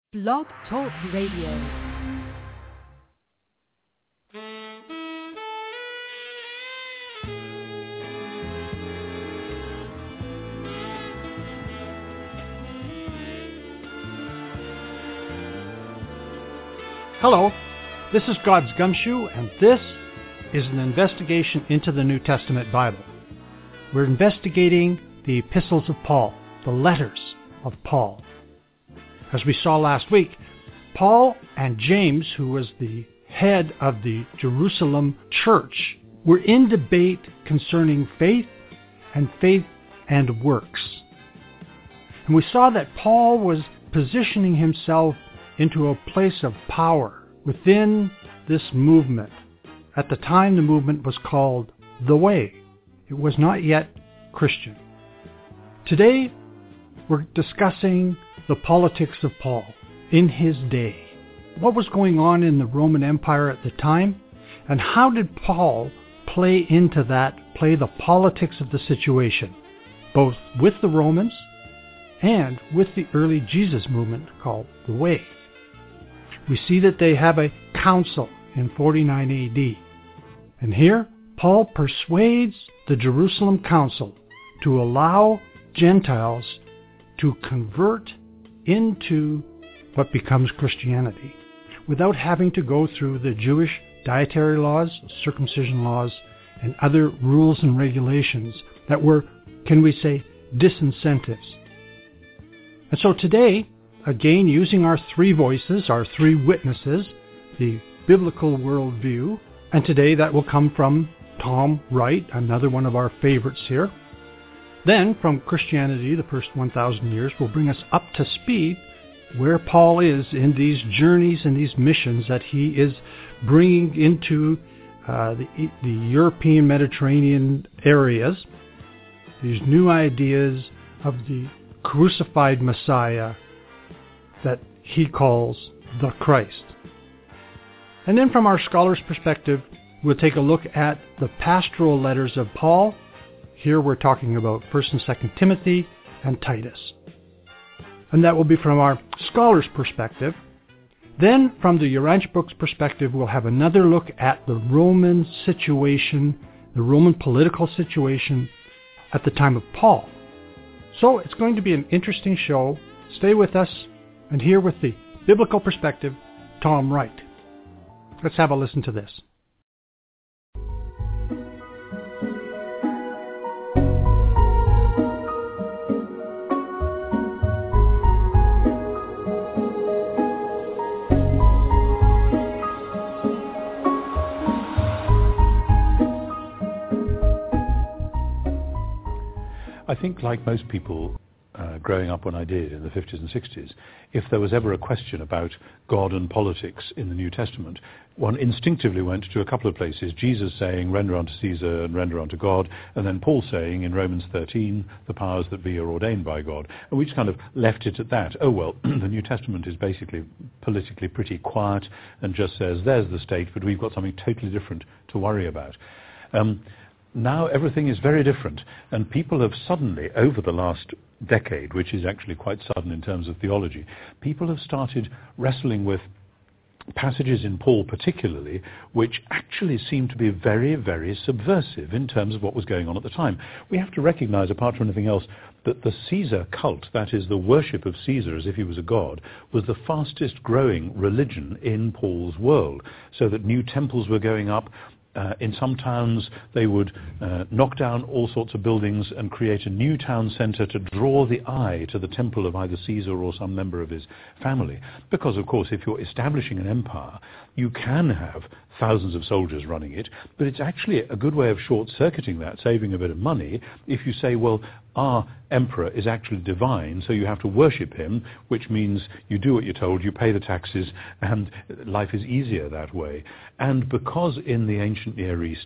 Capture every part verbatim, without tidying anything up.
Blog Talk Radio. Hello, this is God's Gumshoe, and this is an investigation into the New Testament Bible. We're investigating the epistles of Paul, the letters of Paul. As we saw last week, Paul and James, who was the head of the Jerusalem church, were in debate concerning faith and faith and works. And we saw that Paul was positioning himself into a place of power within this movement. At the time, the movement was called The Way. It was not yet Christian. Today, we're discussing the politics of Paul in his day. What was going on in the Roman Empire at the time, and how did Paul play into that, play the politics of the situation, both with the Romans and with the early Jesus movement called The Way. We see that they have a council in forty-nine A D. And here, Paul persuades the Jerusalem council to allow Gentiles to convert into what becomes Christianity without having to go through the Jewish dietary laws, circumcision laws, and other rules and regulations that were, can we say, disincentives. And so today, again, using our three voices, our three witnesses, the biblical worldview, and today that will come from Tom Wright, another one of our favorites here. Then, from Christianity, the first one thousand years, will bring us up to speed where Paul is in these journeys and these missions that he is bringing into uh, the, the European Mediterranean areas, these new ideas of the crucified Messiah that he calls the Christ. And then from our scholar's perspective, we'll take a look at the pastoral letters of Paul. Here we're talking about First and Second Timothy and Titus. And that will be from our scholar's perspective. Then from the Urantia Books perspective, we'll have another look at the Roman situation, the Roman political situation at the time of Paul. So it's going to be an interesting show. Stay with us. And here with the biblical perspective, Tom Wright. Let's have a listen to this. I think, like most people uh, growing up when I did in the fifties and sixties, if there was ever a question about God and politics in the New Testament, one instinctively went to a couple of places, Jesus saying, render unto Caesar and render unto God, and then Paul saying in Romans thirteen, the powers that be are ordained by God. And we just kind of left it at that. Oh, well, the New Testament is basically politically pretty quiet and just says, there's the state, but we've got something totally different to worry about. Um, Now everything is very different, and people have suddenly, over the last decade, which is actually quite sudden in terms of theology, people have started wrestling with passages in Paul particularly, which actually seem to be very, very subversive in terms of what was going on at the time. We have to recognize, apart from anything else, that the Caesar cult, that is the worship of Caesar as if he was a god, was the fastest growing religion in Paul's world, so that new temples were going up. Uh, in some towns, they would uh, knock down all sorts of buildings and create a new town centre to draw the eye to the temple of either Caesar or some member of his family. Because, of course, if you're establishing an empire, you can have thousands of soldiers running it, but it's actually a good way of short-circuiting that, saving a bit of money, if you say, well, our emperor is actually divine, so you have to worship him, which means you do what you're told, you pay the taxes, and life is easier that way. And because in the ancient Near East,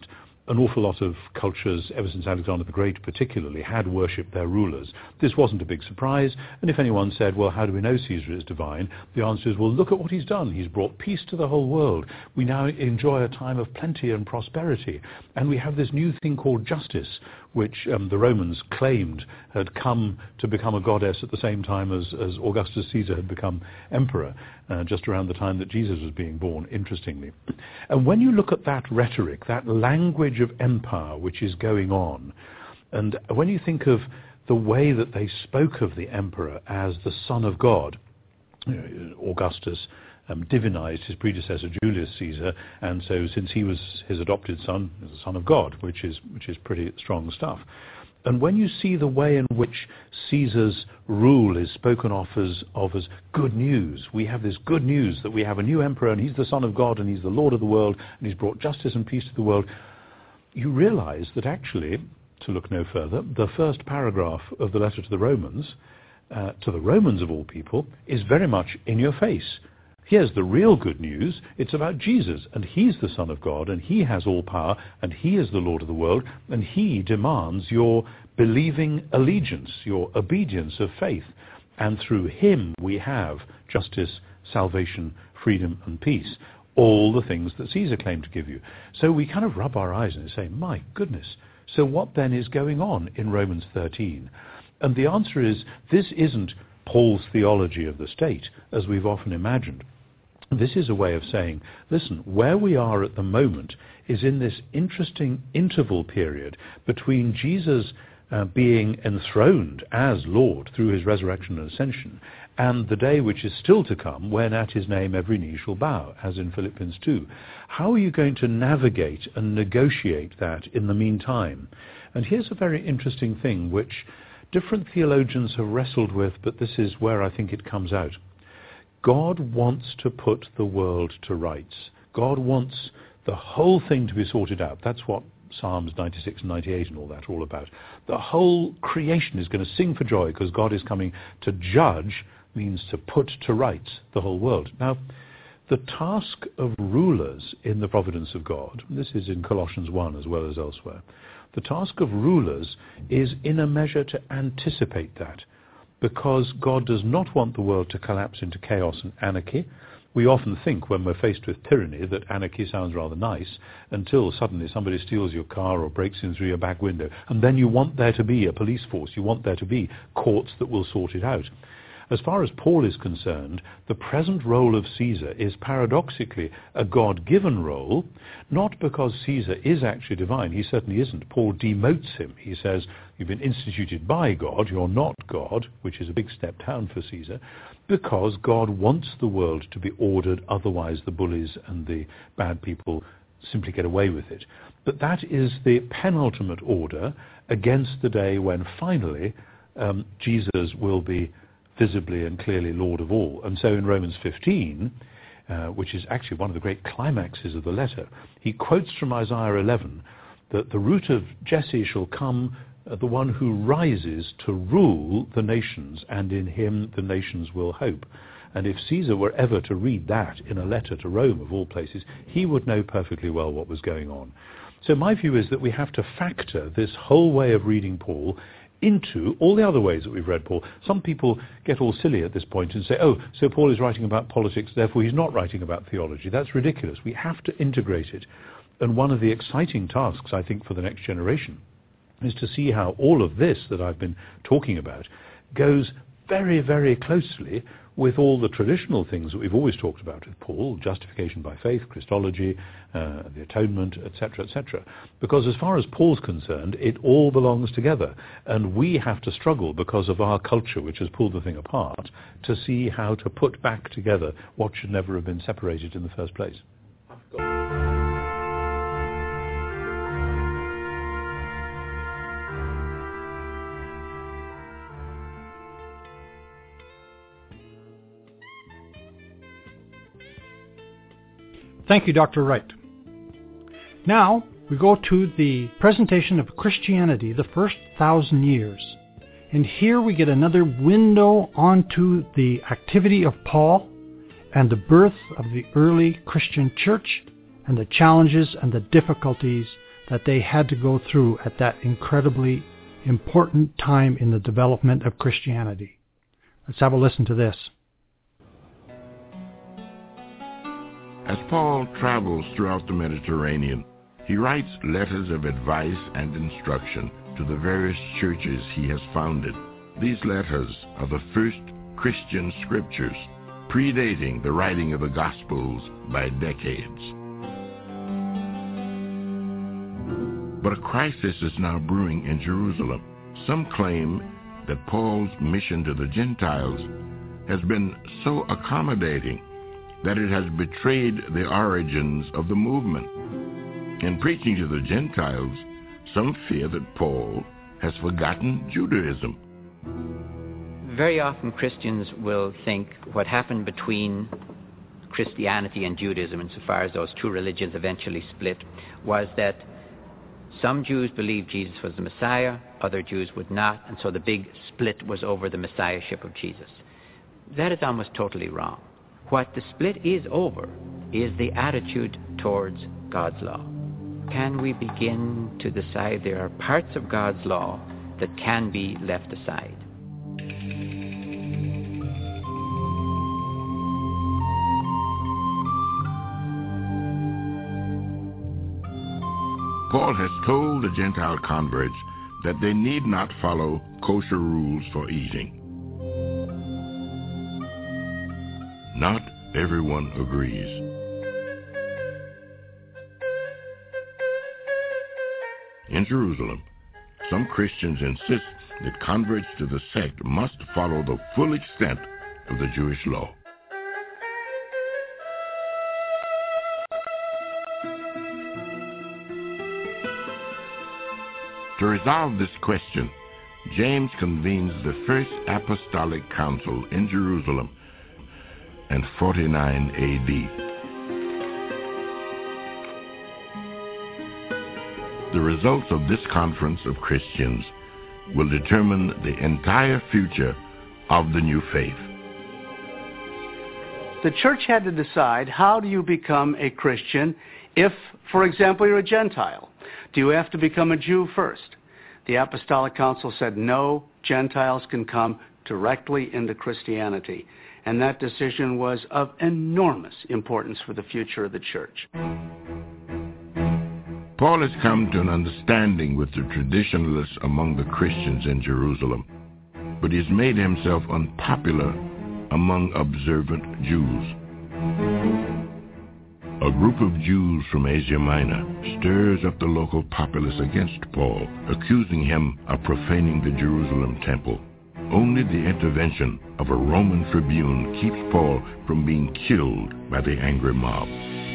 an awful lot of cultures, ever since Alexander the Great particularly, had worshipped their rulers. This wasn't a big surprise, and if anyone said, well, how do we know Caesar is divine? The answer is, well, look at what he's done. He's brought peace to the whole world. We now enjoy a time of plenty and prosperity, and we have this new thing called justice, which um, the Romans claimed had come to become a goddess at the same time as, as Augustus Caesar had become emperor, uh, just around the time that Jesus was being born, interestingly. And when you look at that rhetoric, that language of empire which is going on, and when you think of the way that they spoke of the emperor as the son of God, you know, Augustus um, divinized his predecessor Julius Caesar, and so since he was his adopted son, he was the son of God, which is which is pretty strong stuff. And when you see the way in which Caesar's rule is spoken of as, of as good news, we have this good news that we have a new emperor and he's the Son of God and he's the Lord of the world and he's brought justice and peace to the world, you realize that actually, to look no further, the first paragraph of the letter to the Romans, uh, to the Romans of all people, is very much in your face. Here's the real good news. It's about Jesus, and he's the Son of God, and he has all power, and he is the Lord of the world, and he demands your believing allegiance, your obedience of faith. And through him we have justice, salvation, freedom, and peace. All the things that Caesar claimed to give you. So we kind of rub our eyes and say, my goodness, so what then is going on in Romans thirteen? And the answer is, this isn't Paul's theology of the state, as we've often imagined. This is a way of saying, listen, where we are at the moment is in this interesting interval period between Jesus uh, being enthroned as Lord through his resurrection and ascension, and the day which is still to come when at his name every knee shall bow, as in Philippians two. How are you going to navigate and negotiate that in the meantime? And here's a very interesting thing which different theologians have wrestled with, but this is where I think it comes out. God wants to put the world to rights. God wants the whole thing to be sorted out. That's what Psalms ninety-six and ninety-eight and all that are all about. The whole creation is going to sing for joy because God is coming to judge, means to put to rights the whole world. Now, the task of rulers in the providence of God, this is in Colossians one as well as elsewhere, the task of rulers is in a measure to anticipate that, because God does not want the world to collapse into chaos and anarchy. We often think when we're faced with tyranny that anarchy sounds rather nice until suddenly somebody steals your car or breaks in through your back window, and then you want there to be a police force, you want there to be courts that will sort it out. As far as Paul is concerned, the present role of Caesar is paradoxically a God-given role, not because Caesar is actually divine. He certainly isn't. Paul demotes him. He says, you've been instituted by God, you're not God, which is a big step down for Caesar, because God wants the world to be ordered, otherwise the bullies and the bad people simply get away with it. But that is the penultimate order against the day when finally um, Jesus will be visibly and clearly Lord of all. And so in Romans fifteen, uh, which is actually one of the great climaxes of the letter, he quotes from Isaiah eleven that the root of Jesse shall come, uh, the one who rises to rule the nations, and in him the nations will hope. And if Caesar were ever to read that in a letter to Rome, of all places, he would know perfectly well what was going on. So my view is that we have to factor this whole way of reading Paul into all the other ways that we've read Paul. Some people get all silly at this point and say, oh, so Paul is writing about politics, therefore he's not writing about theology. That's ridiculous. We have to integrate it. And one of the exciting tasks, I think, for the next generation is to see how all of this that I've been talking about goes very, very closely with all the traditional things that we've always talked about with Paul, justification by faith, Christology, uh, the atonement, et cetera, et cetera. Because as far as Paul's concerned, it all belongs together. And we have to struggle because of our culture, which has pulled the thing apart, to see how to put back together what should never have been separated in the first place. Thank you, Doctor Wright. Now, we go to the presentation of Christianity, the first thousand years. And here we get another window onto the activity of Paul and the birth of the early Christian church and the challenges and the difficulties that they had to go through at that incredibly important time in the development of Christianity. Let's have a listen to this. As Paul travels throughout the Mediterranean, he writes letters of advice and instruction to the various churches he has founded. These letters are the first Christian scriptures, predating the writing of the Gospels by decades. But a crisis is now brewing in Jerusalem. Some claim that Paul's mission to the Gentiles has been so accommodating that it has betrayed the origins of the movement. In preaching to the Gentiles, some fear that Paul has forgotten Judaism. Very often Christians will think what happened between Christianity and Judaism, insofar as those two religions eventually split, was that some Jews believed Jesus was the Messiah, other Jews would not, and so the big split was over the Messiahship of Jesus. That is almost totally wrong. What the split is over is the attitude towards God's law. Can we begin to decide there are parts of God's law that can be left aside? Paul has told the Gentile converts that they need not follow kosher rules for eating. Not everyone agrees. In Jerusalem, some Christians insist that converts to the sect must follow the full extent of the Jewish law. To resolve this question, James convenes the First Apostolic Council in Jerusalem in forty-nine A D. The results of this conference of Christians will determine the entire future of the new faith. The church had to decide, how do you become a Christian if, for example, you're a Gentile? Do you have to become a Jew first? The Apostolic Council said no, Gentiles can come directly into Christianity. And that decision was of enormous importance for the future of the church. Paul has come to an understanding with the traditionalists among the Christians in Jerusalem, but he has made himself unpopular among observant Jews. A group of Jews from Asia Minor stirs up the local populace against Paul, accusing him of profaning the Jerusalem temple. Only the intervention of a Roman tribune keeps Paul from being killed by the angry mob.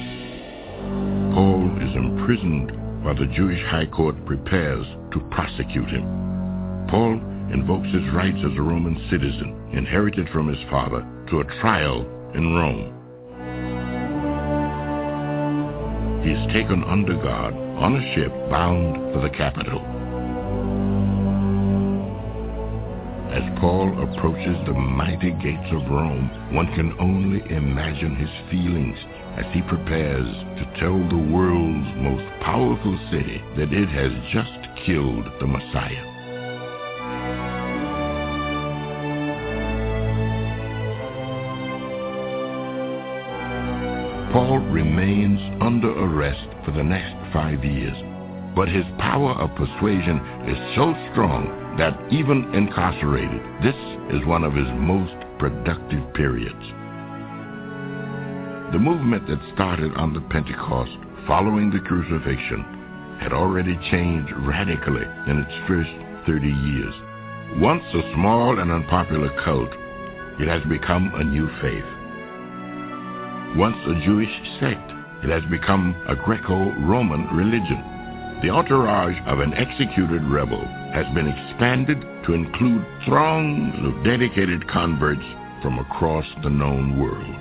Paul is imprisoned while the Jewish High Court prepares to prosecute him. Paul invokes his rights as a Roman citizen, inherited from his father, to a trial in Rome. He is taken under guard on a ship bound for the capital. As Paul approaches the mighty gates of Rome, one can only imagine his feelings as he prepares to tell the world's most powerful city that it has just killed the Messiah. Paul remains under arrest for the next five years, but his power of persuasion is so strong that even incarcerated, this is one of his most productive periods. The movement that started on the Pentecost following the crucifixion had already changed radically in its first thirty years. Once a small and unpopular cult, it has become a new faith. Once a Jewish sect, it has become a Greco-Roman religion. The entourage of an executed rebel has been expanded to include throngs of dedicated converts from across the known world.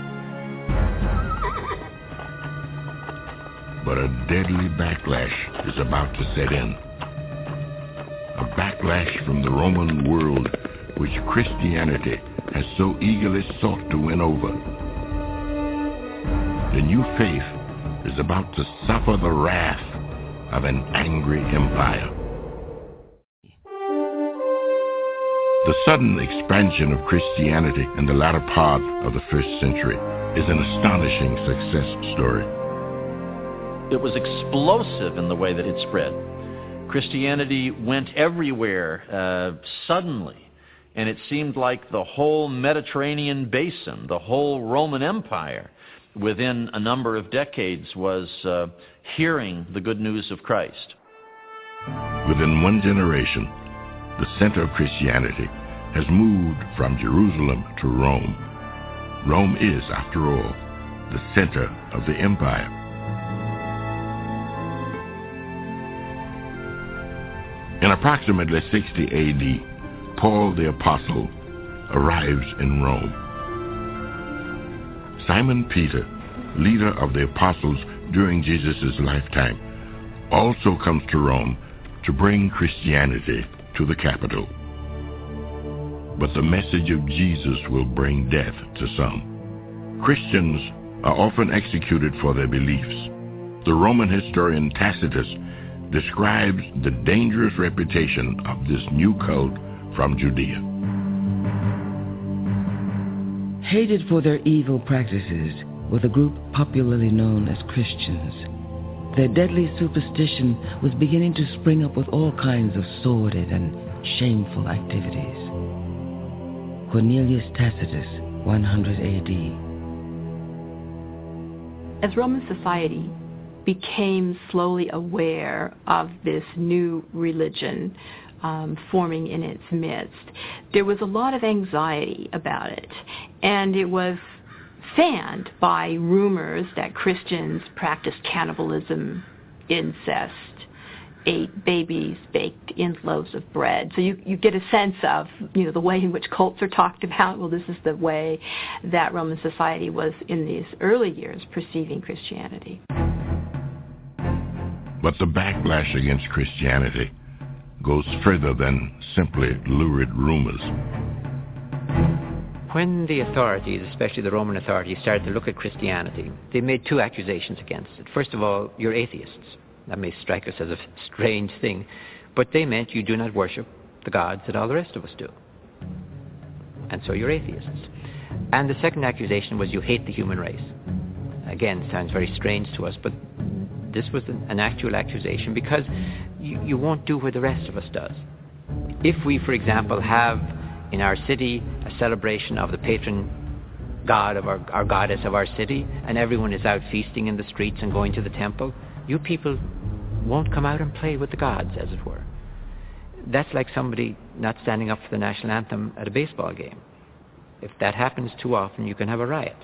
But a deadly backlash is about to set in. A backlash from the Roman world which Christianity has so eagerly sought to win over. The new faith is about to suffer the wrath of an angry empire. The sudden expansion of Christianity in the latter part of the first century is an astonishing success story. It was explosive in the way that it spread. Christianity went everywhere uh, suddenly, and it seemed like the whole Mediterranean basin, the whole Roman Empire, within a number of decades was uh, hearing the good news of Christ. Within one generation, the center of Christianity has moved from Jerusalem to Rome. Rome is, after all, the center of the empire. In approximately sixty A D, Paul the Apostle arrives in Rome. Simon Peter, leader of the apostles during Jesus' lifetime, also comes to Rome to bring Christianity to the capital. But the message of Jesus will bring death to some. Christians are often executed for their beliefs. The Roman historian Tacitus describes the dangerous reputation of this new cult from Judea. Hated for their evil practices were the group popularly known as Christians. Their deadly superstition was beginning to spring up with all kinds of sordid and shameful activities. Cornelius Tacitus, one hundred A D. As Roman society became slowly aware of this new religion um, forming in its midst, there was a lot of anxiety about it, and it was fanned by rumors that Christians practiced cannibalism, incest, ate babies baked in loaves of bread. So you, you get a sense of, you know, the way in which cults are talked about. Well, this is the way that Roman society was in these early years perceiving Christianity. But the backlash against Christianity goes further than simply lurid rumors. When the authorities, especially the Roman authorities, started to look at Christianity, they made two accusations against it. First of all, you're atheists. That may strike us as a strange thing, but they meant you do not worship the gods that all the rest of us do. And so you're atheists. And the second accusation was you hate the human race. Again, sounds very strange to us, but this was an, an actual accusation because you, you won't do what the rest of us does. If we, for example, have in our city a celebration of the patron god of our, our goddess of our city, and everyone is out feasting in the streets and going to the temple, you people won't come out and play with the gods, as it were. That's like somebody not standing up for the national anthem at a baseball game. If that happens too often, you can have a riot.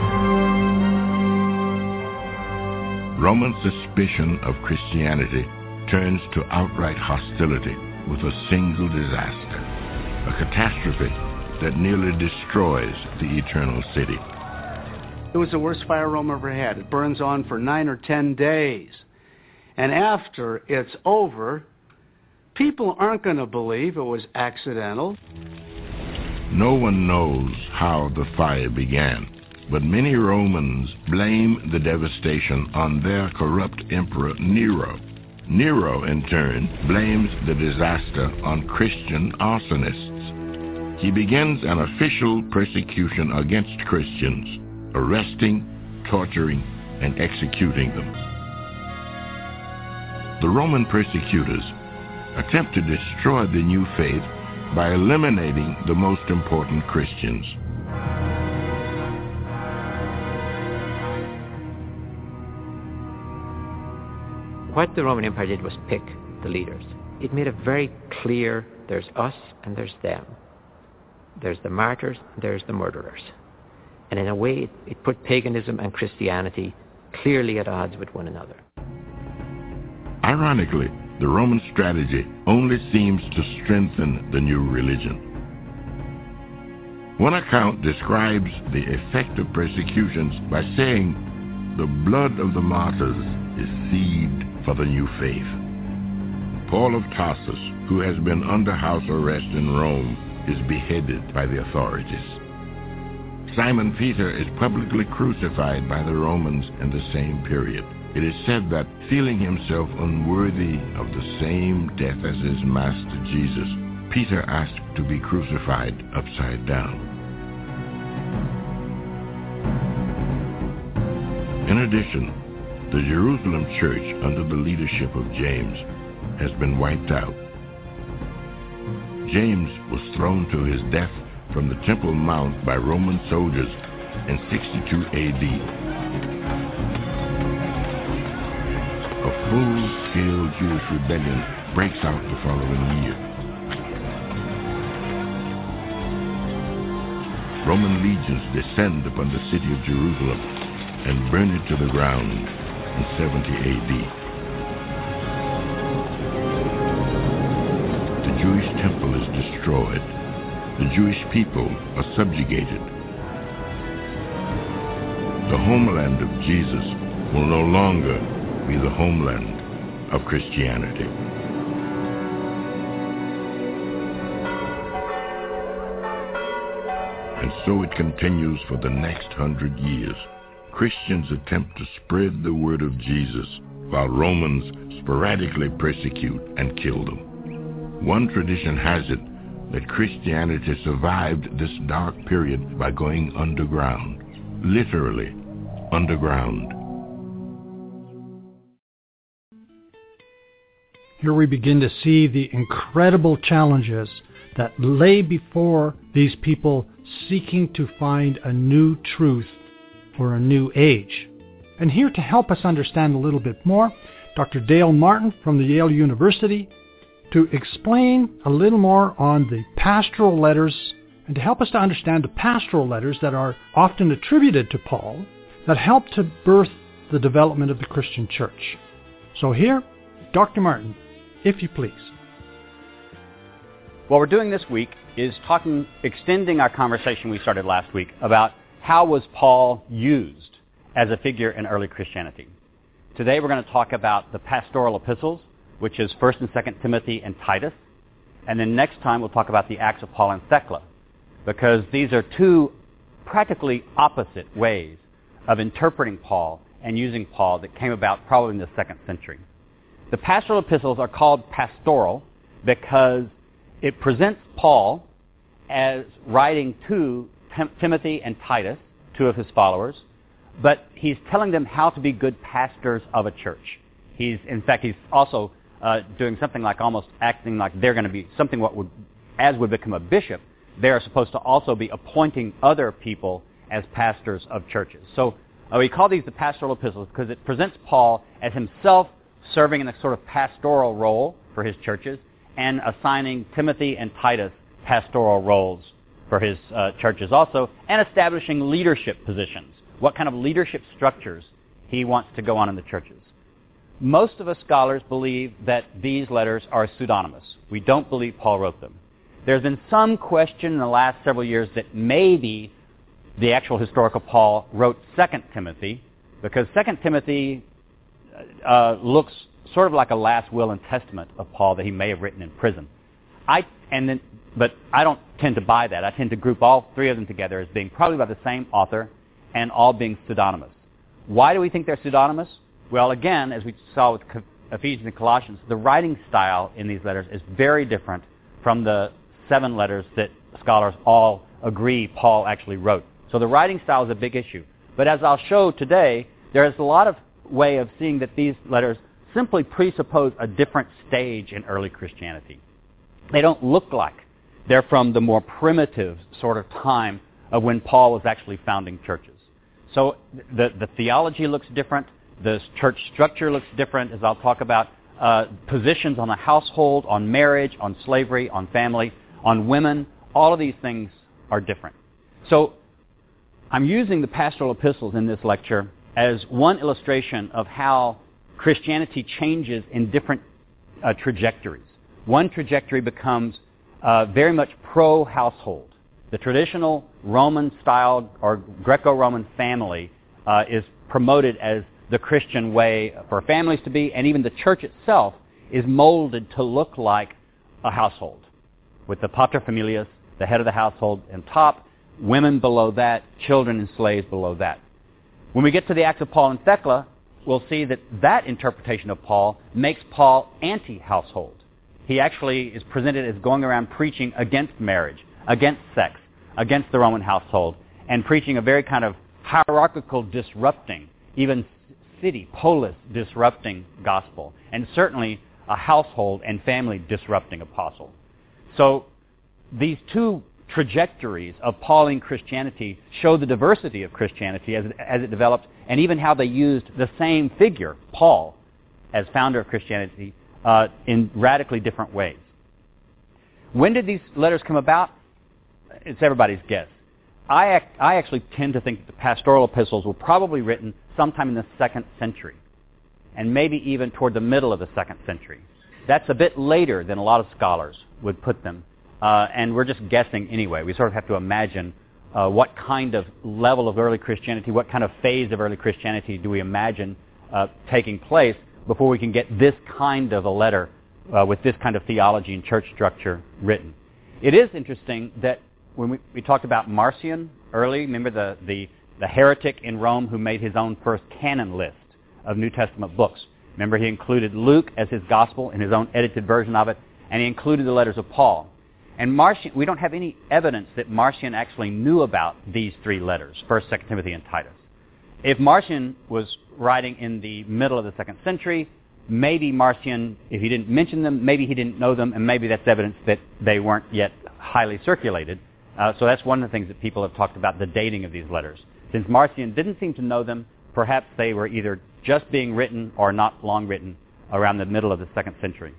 Roman suspicion of Christianity turns to outright hostility with a single disaster, a catastrophe that nearly destroys the eternal city. It was the worst fire Rome ever had. It burns on for nine or ten days. And after it's over, people aren't going to believe it was accidental. No one knows how the fire began, but many Romans blame the devastation on their corrupt emperor Nero. Nero, in turn, blames the disaster on Christian arsonists. He begins an official persecution against Christians, arresting, torturing, and executing them. The Roman persecutors attempt to destroy the new faith by eliminating the most important Christians. What the Roman Empire did was pick the leaders. It made it very clear there's us and there's them. There's the martyrs, there's the murderers. And in a way, it, it put paganism and Christianity clearly at odds with one another. Ironically, the Roman strategy only seems to strengthen the new religion. One account describes the effect of persecutions by saying, "The blood of the martyrs is seed for the new faith." Paul of Tarsus, who has been under house arrest in Rome, is beheaded by the authorities. Simon Peter is publicly crucified by the Romans in the same period. It is said that, feeling himself unworthy of the same death as his master Jesus, Peter asked to be crucified upside down. In addition, the Jerusalem church under the leadership of James has been wiped out. James was thrown to his death from the Temple Mount by Roman soldiers in sixty-two A D. A full-scale Jewish rebellion breaks out the following year. Roman legions descend upon the city of Jerusalem and burn it to the ground in seventy A D. The Jewish temple is destroyed. The Jewish people are subjugated. The homeland of Jesus will no longer be the homeland of Christianity. And so it continues for the next hundred years. Christians attempt to spread the word of Jesus, while Romans sporadically persecute and kill them. One tradition has it that Christianity survived this dark period by going underground, literally underground. Here we begin to see the incredible challenges that lay before these people seeking to find a new truth for a new age. And here to help us understand a little bit more, Doctor Dale Martin from the Yale University, to explain a little more on the pastoral letters and to help us to understand the pastoral letters that are often attributed to Paul that helped to birth the development of the Christian church. So here, Doctor Martin, if you please. What we're doing this week is talking, extending our conversation we started last week about how was Paul used as a figure in early Christianity. Today we're going to talk about the pastoral epistles, which is First and Second Timothy and Titus. And then next time we'll talk about the Acts of Paul and Thecla, because these are two practically opposite ways of interpreting Paul and using Paul that came about probably in the second century. The pastoral epistles are called pastoral because it presents Paul as writing to Tim- Timothy and Titus, two of his followers, but he's telling them how to be good pastors of a church. He's, in fact, he's also uh, doing something like almost acting like they're going to be something what would, as would become a bishop, they are supposed to also be appointing other people as pastors of churches. So uh, we call these the pastoral epistles because it presents Paul as himself serving in a sort of pastoral role for his churches and assigning Timothy and Titus pastoral roles for his uh, churches also, and establishing leadership positions, what kind of leadership structures he wants to go on in the churches. Most of us scholars believe that these letters are pseudonymous. We don't believe Paul wrote them. There's been some question in the last several years that maybe the actual historical Paul wrote Second Timothy, because Second Timothy uh, looks sort of like a last will and testament of Paul that he may have written in prison. I and then, but I don't tend to buy that. I tend to group all three of them together as being probably by the same author and all being pseudonymous. Why do we think they're pseudonymous? Well, again, as we saw with Ephesians and Colossians, the writing style in these letters is very different from the seven letters that scholars all agree Paul actually wrote. So the writing style is a big issue. But as I'll show today, there is a lot of way of seeing that these letters simply presuppose a different stage in early Christianity. They don't look like they're from the more primitive sort of time of when Paul was actually founding churches. So the, the theology looks different. The church structure looks different, as I'll talk about. Uh, positions on the household, on marriage, on slavery, on family, on women, all of these things are different. So I'm using the pastoral epistles in this lecture as one illustration of how Christianity changes in different uh, trajectories. One trajectory becomes uh, very much pro-household. The traditional Roman-styled or Greco-Roman family uh, is promoted as the Christian way for families to be, and even the church itself is molded to look like a household, with the pater familias, the head of the household, on top, women below that, children and slaves below that. When we get to the Acts of Paul and Thecla, we'll see that that interpretation of Paul makes Paul anti-household. He actually is presented as going around preaching against marriage, against sex, against the Roman household, and preaching a very kind of hierarchical disrupting, even city, polis disrupting gospel, and certainly a household and family disrupting apostle. So these two trajectories of Pauline Christianity show the diversity of Christianity as it, as it developed, and even how they used the same figure, Paul, as founder of Christianity, uh, in radically different ways. When did these letters come about? It's everybody's guess. I, ac- I actually tend to think that the pastoral epistles were probably written sometime in the second century, and maybe even toward the middle of the second century. That's a bit later than a lot of scholars would put them, uh, and we're just guessing anyway. We sort of have to imagine uh, what kind of level of early Christianity, what kind of phase of early Christianity do we imagine uh, taking place before we can get this kind of a letter uh, with this kind of theology and church structure written. It is interesting that when we, we talked about Marcion early, remember the, the, the heretic in Rome who made his own first canon list of New Testament books. Remember, he included Luke as his gospel in his own edited version of it, and he included the letters of Paul. And Marcion, we don't have any evidence that Marcion actually knew about these three letters, First, Second Timothy, and Titus. If Marcion was writing in the middle of the second century, maybe Marcion, if he didn't mention them, maybe he didn't know them, and maybe that's evidence that they weren't yet highly circulated. Uh, so that's one of the things that people have talked about, the dating of these letters. Since Marcion didn't seem to know them, perhaps they were either just being written or not long written around the middle of the second century.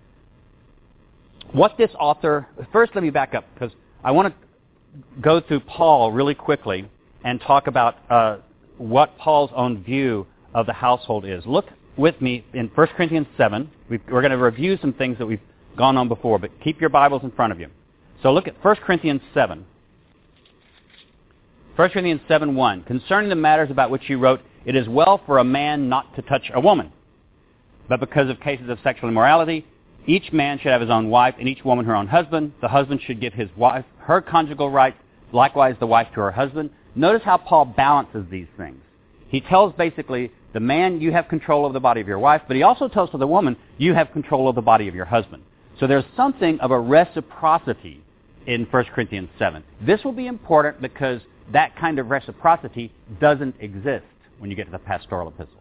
What this author, first let me back up, because I want to go through Paul really quickly and talk about uh, what Paul's own view of the household is. Look with me in First Corinthians seven. We've, we're going to review some things that we've gone on before, but keep your Bibles in front of you. So look at First Corinthians seven. First Corinthians seven one. Concerning the matters about which you wrote, it is well for a man not to touch a woman. But because of cases of sexual immorality, each man should have his own wife, and each woman her own husband. The husband should give his wife her conjugal rights, likewise the wife to her husband. Notice how Paul balances these things. He tells basically the man, you have control of the body of your wife, but he also tells to the woman, you have control of the body of your husband. So there's something of a reciprocity in First Corinthians seven. This will be important because that kind of reciprocity doesn't exist when you get to the pastoral epistles.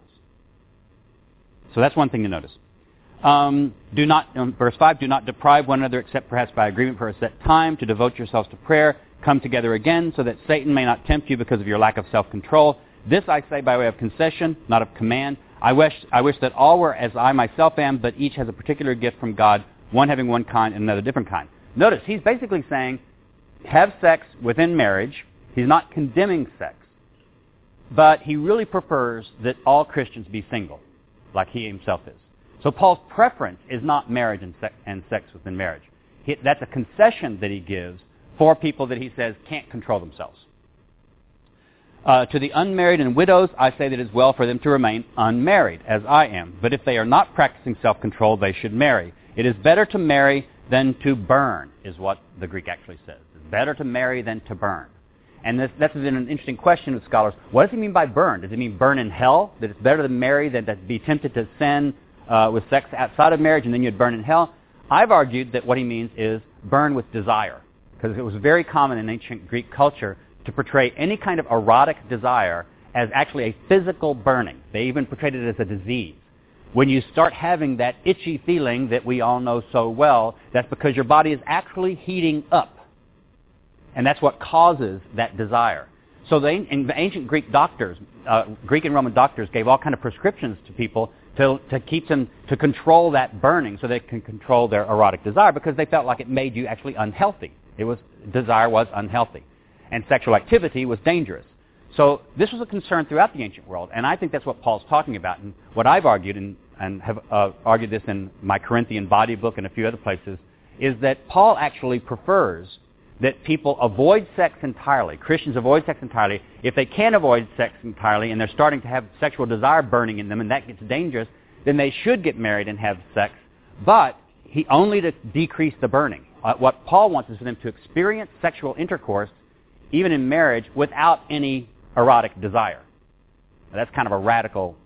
So that's one thing to notice. Um, do not, um, verse five, do not deprive one another except perhaps by agreement for a set time to devote yourselves to prayer. Come together again so that Satan may not tempt you because of your lack of self-control. This I say by way of concession, not of command. I wish, I wish that all were as I myself am, but each has a particular gift from God, one having one kind and another different kind. Notice, he's basically saying, have sex within marriage. He's not condemning sex. But he really prefers that all Christians be single, like he himself is. So Paul's preference is not marriage and, se- and sex within marriage. He, that's a concession that he gives for people that he says can't control themselves. Uh, to the unmarried and widows, I say that it is well for them to remain unmarried, as I am. But if they are not practicing self-control, they should marry. It is better to marry than to burn, is what the Greek actually says. It's better to marry than to burn. And this, that's been an interesting question with scholars. What does he mean by burn? Does he mean burn in hell? That it's better to marry than to be tempted to sin uh, with sex outside of marriage and then you'd burn in hell? I've argued that what he means is burn with desire, because it was very common in ancient Greek culture to portray any kind of erotic desire as actually a physical burning. They even portrayed it as a disease. When you start having that itchy feeling that we all know so well, that's because your body is actually heating up. And that's what causes that desire. So the, in the ancient Greek doctors, uh, Greek and Roman doctors gave all kind of prescriptions to people to, to keep them, to control that burning so they can control their erotic desire, because they felt like it made you actually unhealthy. It was, desire was unhealthy. And sexual activity was dangerous. So this was a concern throughout the ancient world, and I think that's what Paul's talking about. And what I've argued, and, and have uh, argued this in my Corinthian body book and a few other places, is that Paul actually prefers that people avoid sex entirely. Christians avoid sex entirely. If they can't avoid sex entirely and they're starting to have sexual desire burning in them and that gets dangerous, then they should get married and have sex, but he only to decrease the burning. Uh, what Paul wants is for them to experience sexual intercourse, even in marriage, without any erotic desire. Now, that's kind of a radical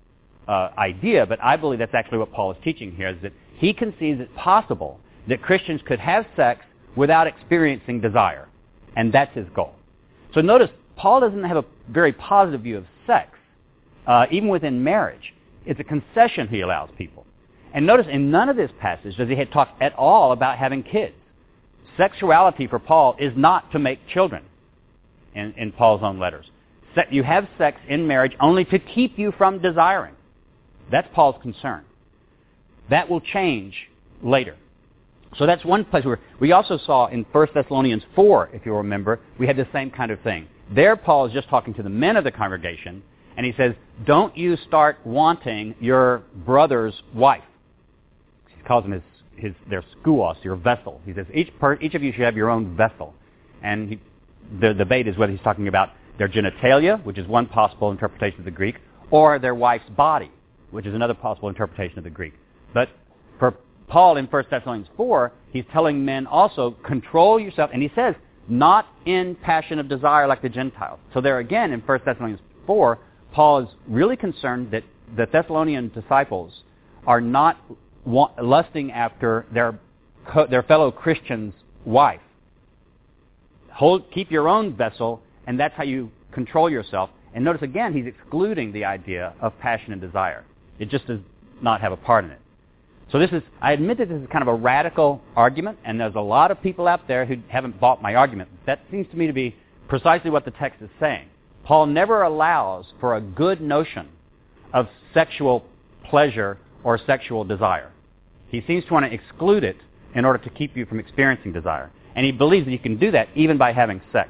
uh, idea, but I believe that's actually what Paul is teaching here, is that he conceives it possible that Christians could have sex without experiencing desire. And that's his goal. So notice, Paul doesn't have a very positive view of sex, uh, even within marriage. It's a concession he allows people. And notice, in none of this passage does he talk at all about having kids. Sexuality for Paul is not to make children in, in Paul's own letters. Se- you have sex in marriage only to keep you from desiring. That's Paul's concern. That will change later. So that's one place where we also saw in First Thessalonians four, if you'll remember, we had the same kind of thing. There Paul is just talking to the men of the congregation, and he says, don't you start wanting your brother's wife. He calls them his, his, their skouos, your vessel. He says, each, per, each of you should have your own vessel. And he, the debate is whether he's talking about their genitalia, which is one possible interpretation of the Greek, or their wife's body, which is another possible interpretation of the Greek. But for Paul in First Thessalonians four, he's telling men also, control yourself, and he says, not in passion of desire like the Gentiles. So there again, in First Thessalonians four, Paul is really concerned that the Thessalonian disciples are not want, lusting after their, their fellow Christian's wife. Hold, keep your own vessel, and that's how you control yourself. And notice again, he's excluding the idea of passion and desire. It just does not have a part in it. So this is, I admit that this is kind of a radical argument, and there's a lot of people out there who haven't bought my argument. That seems to me to be precisely what the text is saying. Paul never allows for a good notion of sexual pleasure or sexual desire. He seems to want to exclude it in order to keep you from experiencing desire. And he believes that you can do that even by having sex.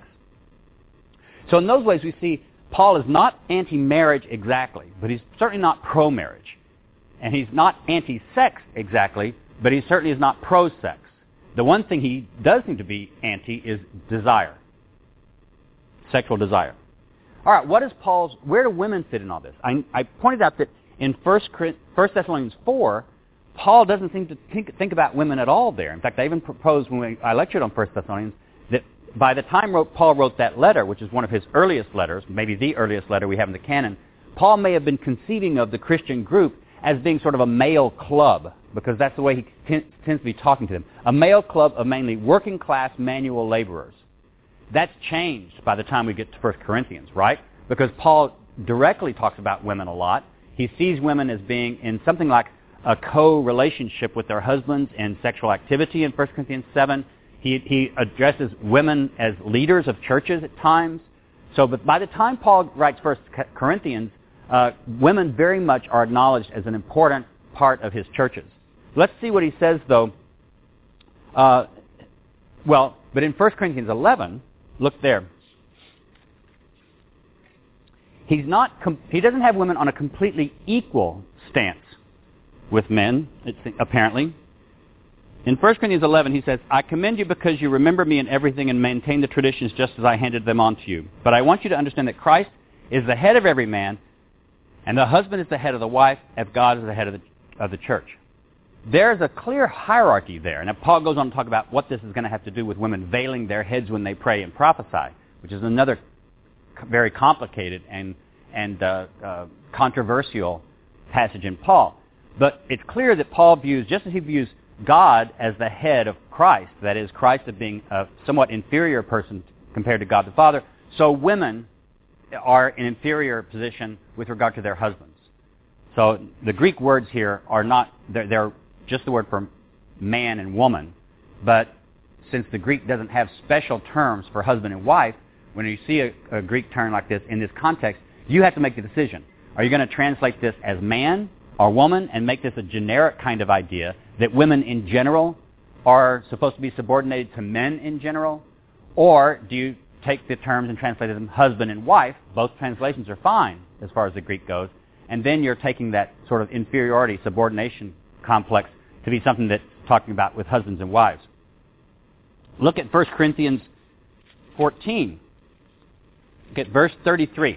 So in those ways we see Paul is not anti-marriage exactly, but he's certainly not pro-marriage. And he's not anti-sex exactly, but he certainly is not pro-sex. The one thing he does seem to be anti is desire, sexual desire. All right, what is Paul's, where do women fit in all this? I, I pointed out that in First Thessalonians four, Paul doesn't seem to think, think about women at all there. In fact, I even proposed when we, I lectured on First Thessalonians that by the time wrote, Paul wrote that letter, which is one of his earliest letters, maybe the earliest letter we have in the canon, Paul may have been conceiving of the Christian group as being sort of a male club, because that's the way he t- tends to be talking to them. A male club of mainly working-class manual laborers. That's changed by the time we get to First Corinthians, right? Because Paul directly talks about women a lot. He sees women as being in something like a co-relationship with their husbands in sexual activity in First Corinthians seven. He, he addresses women as leaders of churches at times. So, but by the time Paul writes First Corinthians, Uh, women very much are acknowledged as an important part of his churches. Let's see what he says, though. Uh, well, but in First Corinthians eleven, look there. He's not. Com- he doesn't have women on a completely equal stance with men, it's, apparently. In First Corinthians eleven, he says, I commend you because you remember me in everything and maintain the traditions just as I handed them on to you. But I want you to understand that Christ is the head of every man, and the husband is the head of the wife, as God is the head of the, of the church. There's a clear hierarchy there. And Paul goes on to talk about what this is going to have to do with women veiling their heads when they pray and prophesy, which is another very complicated and, and uh, uh, controversial passage in Paul. But it's clear that Paul views, just as he views God as the head of Christ, that is, Christ as being a somewhat inferior person compared to God the Father, so women are in inferior position with regard to their husbands. So the Greek words here are not, they're, they're just the word for man and woman, but since the Greek doesn't have special terms for husband and wife, when you see a, a Greek term like this in this context, you have to make the decision. Are you going to translate this as man or woman and make this a generic kind of idea that women in general are supposed to be subordinated to men in general? Or do you take the terms and translate them husband and wife? Both translations are fine as far as the Greek goes. And then you're taking that sort of inferiority, subordination complex to be something that's talking about with husbands and wives. Look at First Corinthians fourteen. Look at verse thirty-three.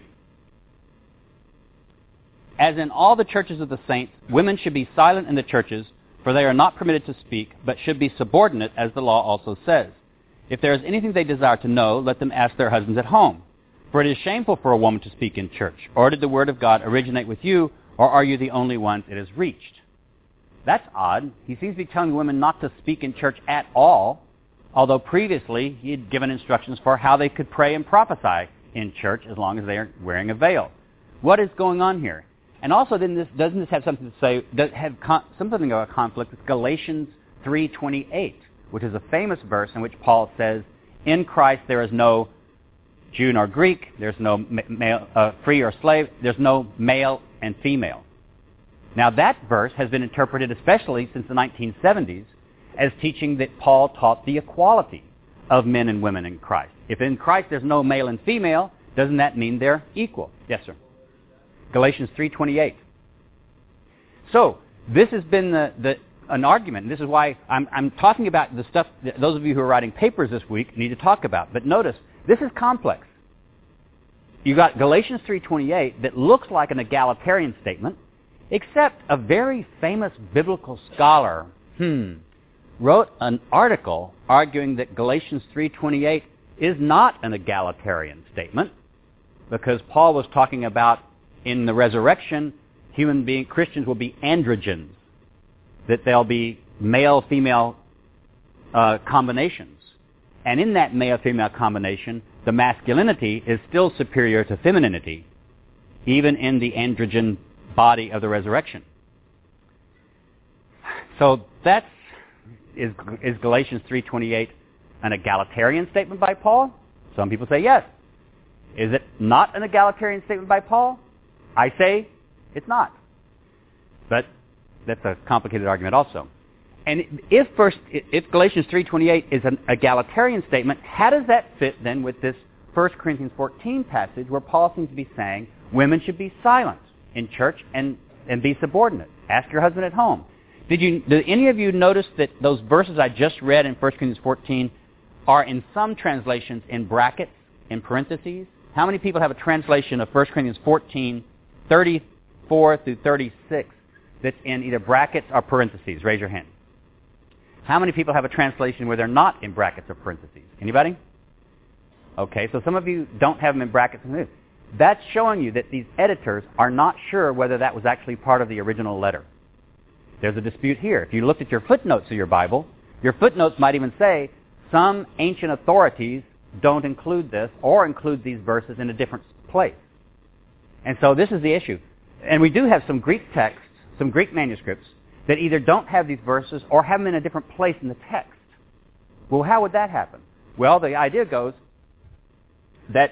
As in all the churches of the saints, women should be silent in the churches, for they are not permitted to speak, but should be subordinate, as the law also says. If there is anything they desire to know, let them ask their husbands at home. For it is shameful for a woman to speak in church. Or did the word of God originate with you, Or are you the only ones it has reached? That's odd. He seems to be telling women not to speak in church at all, although previously he had given instructions for how they could pray and prophesy in church as long as they are wearing a veil. What is going on here? And also, then this, doesn't this have something to say, does have con- something of a conflict with Galatians three twenty-eight, which is a famous verse in which Paul says, in Christ there is no Jew nor Greek, there's no male, uh, free or slave, there's no male and female. Now that verse has been interpreted, especially since the nineteen seventies, as teaching that Paul taught the equality of men and women in Christ. If in Christ there's no male and female, doesn't that mean they're equal? Yes, sir. Galatians three twenty-eight. So, this has been the, the, an argument. This is why I'm, I'm talking about the stuff that those of you who are writing papers this week need to talk about. But notice, this is complex. You've got Galatians three twenty-eight that looks like an egalitarian statement, except a very famous biblical scholar, hmm, wrote an article arguing that Galatians three twenty-eight is not an egalitarian statement, because Paul was talking about in the resurrection, human being Christians will be androgynes, that they'll be male-female uh, combinations. And in that male-female combination, the masculinity is still superior to femininity, even in the androgen body of the resurrection. So that's, is, is Galatians three twenty-eight an egalitarian statement by Paul? Some people say yes. Is it not an egalitarian statement by Paul? I say it's not. But that's a complicated argument also. And if first, if Galatians three twenty-eight is an egalitarian statement, how does that fit then with this First Corinthians fourteen passage where Paul seems to be saying women should be silent in church and, and be subordinate? Ask your husband at home. Did you? Did any of you notice that those verses I just read in First Corinthians fourteen are in some translations in brackets, in parentheses? How many people have a translation of First Corinthians fourteen, thirty-four through thirty-six that's in either brackets or parentheses? Raise your hand. How many people have a translation where they're not in brackets or parentheses? Anybody? Okay, so some of you don't have them in brackets. That's showing you that these editors are not sure whether that was actually part of the original letter. There's a dispute here. If you looked at your footnotes of your Bible, your footnotes might even say some ancient authorities don't include this or include these verses in a different place. And so this is the issue. And we do have some Greek texts, some Greek manuscripts, that either don't have these verses or have them in a different place in the text. Well, how would that happen? Well, the idea goes that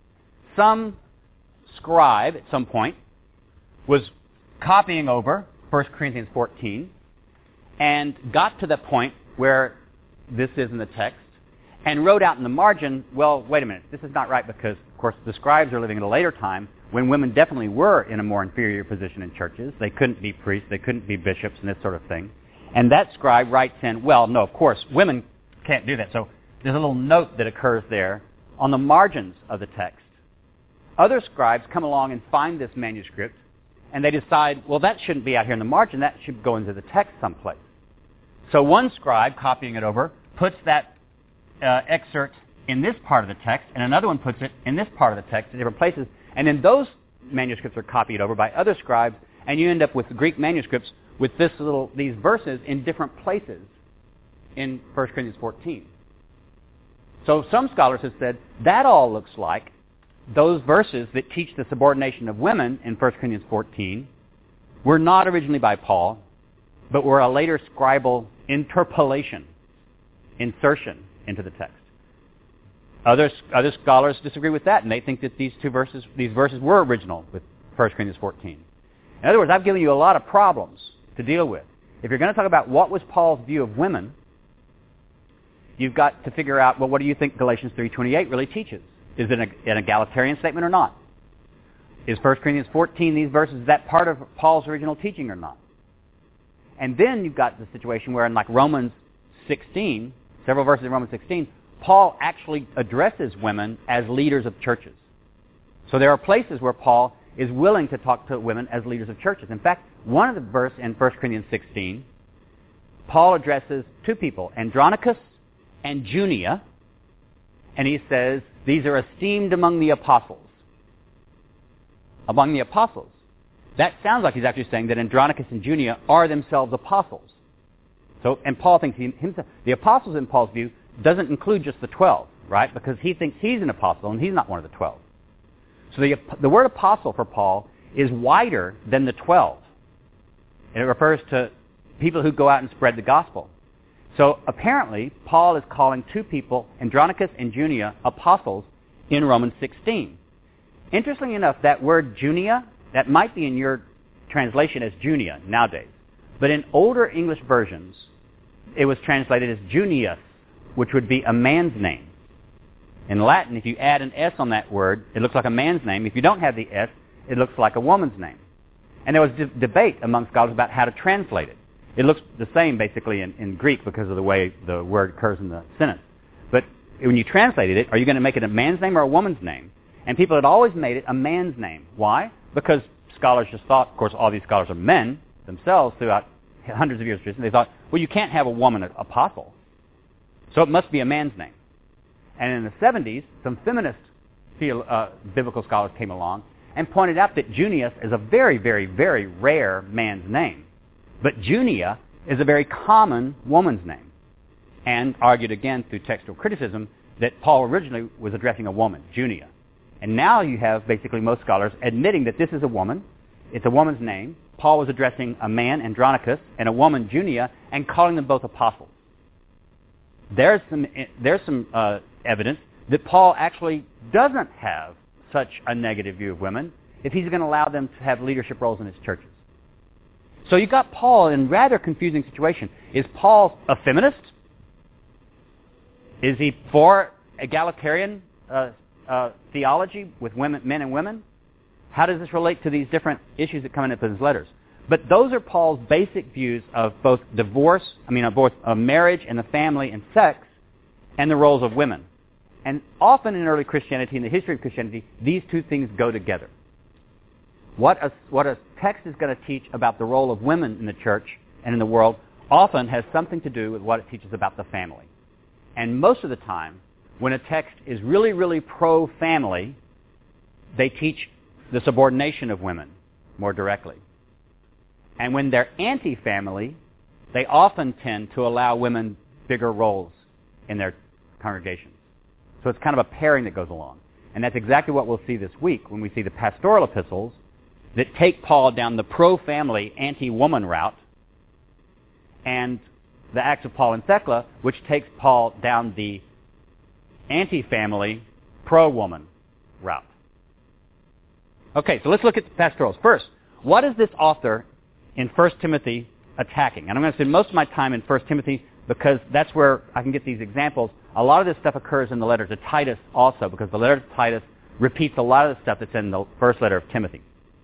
some scribe at some point was copying over First Corinthians fourteen and got to the point where this is in the text and wrote out in the margin, well, wait a minute, this is not right because, of course, the scribes are living at a later time when women definitely were in a more inferior position in churches. They couldn't be priests, they couldn't be bishops and this sort of thing. And that scribe writes in, well, no, of course, women can't do that. So there's a little note that occurs there on the margins of the text. Other scribes come along and find this manuscript, and they decide, well, that shouldn't be out here in the margin, that should go into the text someplace. So one scribe, copying it over, puts that uh, excerpt in this part of the text, and another one puts it in this part of the text in different places. And then those manuscripts are copied over by other scribes, and you end up with Greek manuscripts with this little these verses in different places in First Corinthians fourteen. So some scholars have said that all looks like those verses that teach the subordination of women in First Corinthians fourteen were not originally by Paul, but were a later scribal interpolation, insertion into the text. Other, other scholars disagree with that, and they think that these two verses, these verses were original with First Corinthians fourteen. In other words, I've given you a lot of problems to deal with. If you're going to talk about what was Paul's view of women, you've got to figure out, well, what do you think Galatians three twenty-eight really teaches? Is it an, an egalitarian statement or not? Is First Corinthians fourteen, these verses, is that part of Paul's original teaching or not? And then you've got the situation where in like Romans sixteen, several verses in Romans sixteen, Paul actually addresses women as leaders of churches. So there are places where Paul is willing to talk to women as leaders of churches. In fact, one of the verses in First Corinthians sixteen, Paul addresses two people, Andronicus and Junia, and he says, these are esteemed among the apostles. Among the apostles. that sounds like he's actually saying that Andronicus and Junia are themselves apostles. So, and Paul thinks he, himself, the apostles in Paul's view doesn't include just the twelve, right? Because he thinks he's an apostle and he's not one of the twelve. So the, the word apostle for Paul is wider than the twelve. And it refers to people who go out and spread the gospel. So apparently, Paul is calling two people, Andronicus and Junia, apostles in Romans sixteen. Interestingly enough, that word Junia, that might be in your translation as Junia nowadays. But in older English versions, it was translated as Junius, which would be a man's name. In Latin, if you add an S on that word, it looks like a man's name. If you don't have the S, it looks like a woman's name. And there was de- debate among scholars about how to translate it. It looks the same, basically, in, in Greek because of the way the word occurs in the sentence. But when you translated it, are you going to make it a man's name or a woman's name? And people had always made it a man's name. Why? Because scholars just thought, of course, all these scholars are men themselves throughout hundreds of years of tradition. They thought, well, you can't have a woman apostle, so it must be a man's name. And in the seventies, some feminist theolo- uh, biblical scholars came along and pointed out that Junius is a very, very, very rare man's name. But Junia is a very common woman's name. And argued again through textual criticism that Paul originally was addressing a woman, Junia. And now you have basically most scholars admitting that this is a woman, it's a woman's name. Paul was addressing a man, Andronicus, and a woman, Junia, and calling them both apostles. There's some, there's some uh, evidence that Paul actually doesn't have such a negative view of women if he's going to allow them to have leadership roles in his churches. So you've got Paul in a rather confusing situation. Is Paul a feminist? Is he for egalitarian uh, uh, theology with women, men and women? How does this relate to these different issues that come in his letters? But those are Paul's basic views of both divorce, I mean, of both uh, marriage and the family and sex, and the roles of women. And often in early Christianity, in the history of Christianity, these two things go together. What a, what a text is going to teach about the role of women in the church and in the world often has something to do with what it teaches about the family. And most of the time, when a text is really, really pro-family, they teach the subordination of women more directly. And when they're anti-family, they often tend to allow women bigger roles in their congregations. So it's kind of a pairing that goes along. And that's exactly what we'll see this week when we see the pastoral epistles that take Paul down the pro-family, anti-woman route, and the Acts of Paul and Thecla, which takes Paul down the anti-family, pro-woman route. Okay, so let's look at the pastorals. First, what is this author in First Timothy attacking? And I'm going to spend most of my time in First Timothy because that's where I can get these examples. A lot of this stuff occurs in the letter to Titus also, because the letter to Titus repeats a lot of the stuff that's in the first letter of Timothy.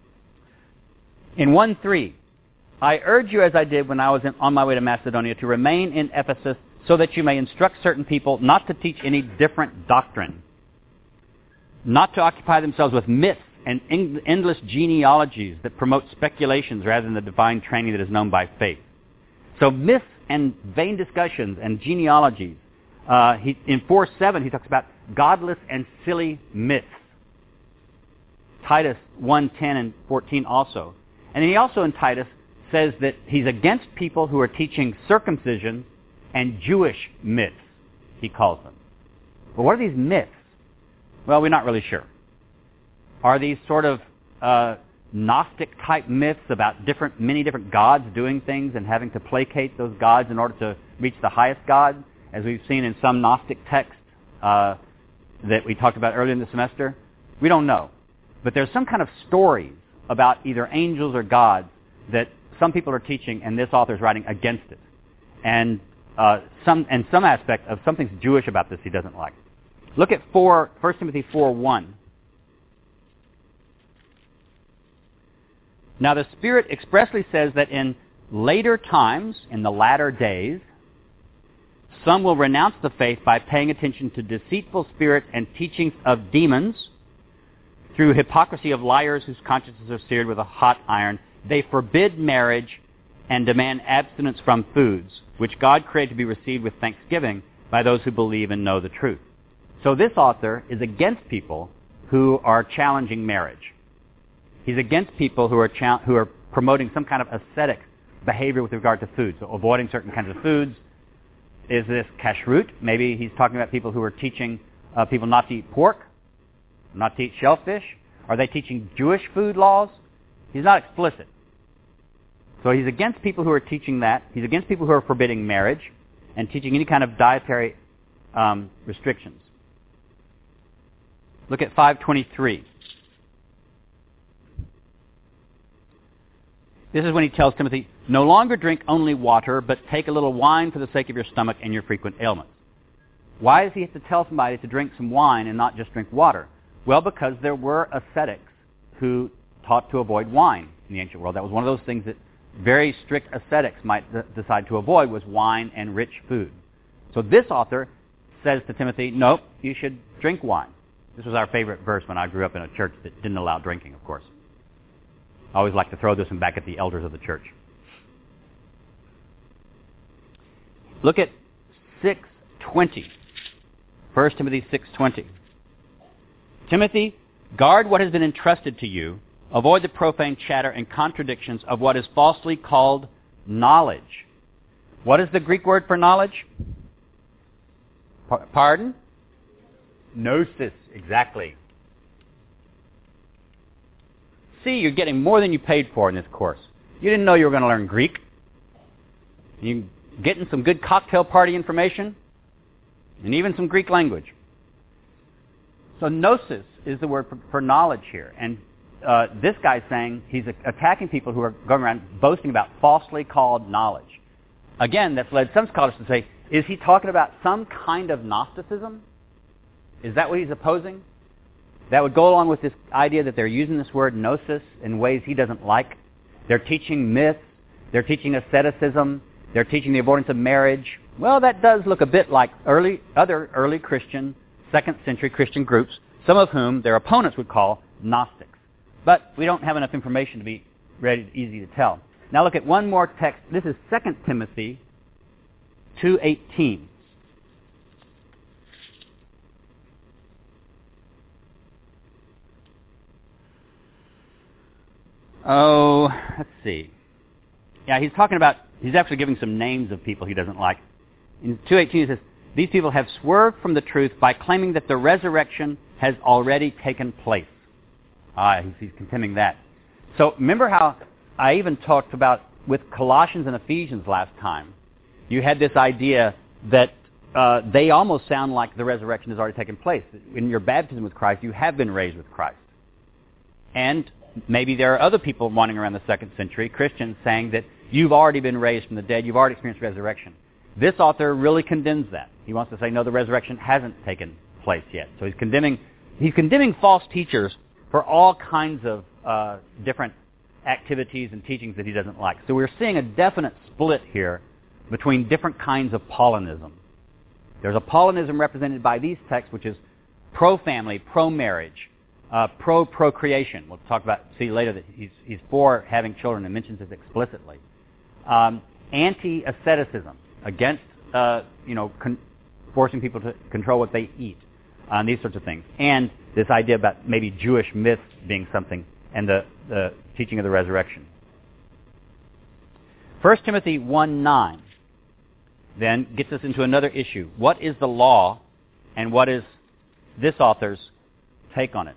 In one three, I urge you as I did when I was in, on my way to Macedonia to remain in Ephesus so that you may instruct certain people not to teach any different doctrine, not to occupy themselves with myths and endless genealogies that promote speculations rather than the divine training that is known by faith. So myths and vain discussions and genealogies. Uh, he, in four seven, he talks about godless and silly myths. Titus one ten and fourteen also. And he also in Titus says that he's against people who are teaching circumcision and Jewish myths, he calls them. But what are these myths? Well, we're not really sure. Are these sort of uh, Gnostic-type myths about different, many different gods doing things and having to placate those gods in order to reach the highest God, as we've seen in some Gnostic texts uh, that we talked about earlier in the semester? We don't know. But there's some kind of stories about either angels or gods that some people are teaching, and this author is writing against it. And uh, some and some aspect of something's Jewish about this he doesn't like. Look at four, First Timothy four one. Now the Spirit expressly says that in later times, in the latter days, some will renounce the faith by paying attention to deceitful spirits and teachings of demons. Through hypocrisy of liars whose consciences are seared with a hot iron, they forbid marriage and demand abstinence from foods, which God created to be received with thanksgiving by those who believe and know the truth. So this author is against people who are challenging marriage. He's against people who are cha- who are promoting some kind of ascetic behavior with regard to food, so avoiding certain kinds of foods. Is this kashrut? Maybe he's talking about people who are teaching uh, people not to eat pork, not to eat shellfish. Are they teaching Jewish food laws? He's not explicit. So he's against people who are teaching that. He's against people who are forbidding marriage and teaching any kind of dietary um, restrictions. Look at five twenty-three. This is when he tells Timothy, no longer drink only water, but take a little wine for the sake of your stomach and your frequent ailments. Why does he have to tell somebody to drink some wine and not just drink water? Well, because there were ascetics who taught to avoid wine in the ancient world. That was one of those things that very strict ascetics might d- decide to avoid, was wine and rich food. So this author says to Timothy, nope, you should drink wine. This was our favorite verse when I grew up in a church that didn't allow drinking, of course. I always like to throw this one back at the elders of the church. Look at six twenty. First Timothy six twenty. Timothy, guard what has been entrusted to you. Avoid the profane chatter and contradictions of what is falsely called knowledge. What is the Greek word for knowledge? P- pardon? Gnosis, exactly. See, you're getting more than you paid for in this course. You didn't know you were going to learn Greek. You're getting some good cocktail party information and even some Greek language. So gnosis is the word for, for knowledge here. And uh, this guy's saying he's a- attacking people who are going around boasting about falsely called knowledge. Again, that's led some scholars to say, is he talking about some kind of Gnosticism? Is that what he's opposing? That would go along with this idea that they're using this word gnosis in ways he doesn't like. They're teaching myths. They're teaching asceticism. They're teaching the avoidance of marriage. Well, that does look a bit like early other early Christian, second century Christian groups, some of whom their opponents would call Gnostics. But we don't have enough information to be ready, easy to tell. Now look at one more text. This is Second Timothy two eighteen. Oh, let's see. Yeah, he's talking about, he's actually giving some names of people he doesn't like. In two eighteen he says, these people have swerved from the truth by claiming that the resurrection has already taken place. Ah, he's, he's condemning that. So remember how I even talked about with Colossians and Ephesians last time. You had this idea that uh, they almost sound like the resurrection has already taken place. In your baptism with Christ, you have been raised with Christ. And maybe there are other people wandering around the second century, Christians, saying that you've already been raised from the dead, you've already experienced resurrection. This author really condemns that. He wants to say, no, the resurrection hasn't taken place yet. So he's condemning, he's condemning false teachers for all kinds of uh, different activities and teachings that he doesn't like. So we're seeing a definite split here between different kinds of Paulinism. There's a Paulinism represented by these texts, which is pro-family, pro-marriage, Uh, pro-procreation. We'll talk about, see later that he's, he's for having children and mentions this explicitly. Um, anti-asceticism, against, uh, you know, con- forcing people to control what they eat, uh, these sorts of things. And this idea about maybe Jewish myths being something, and the, the teaching of the resurrection. First Timothy one nine then gets us into another issue. What is the law, and what is this author's take on it?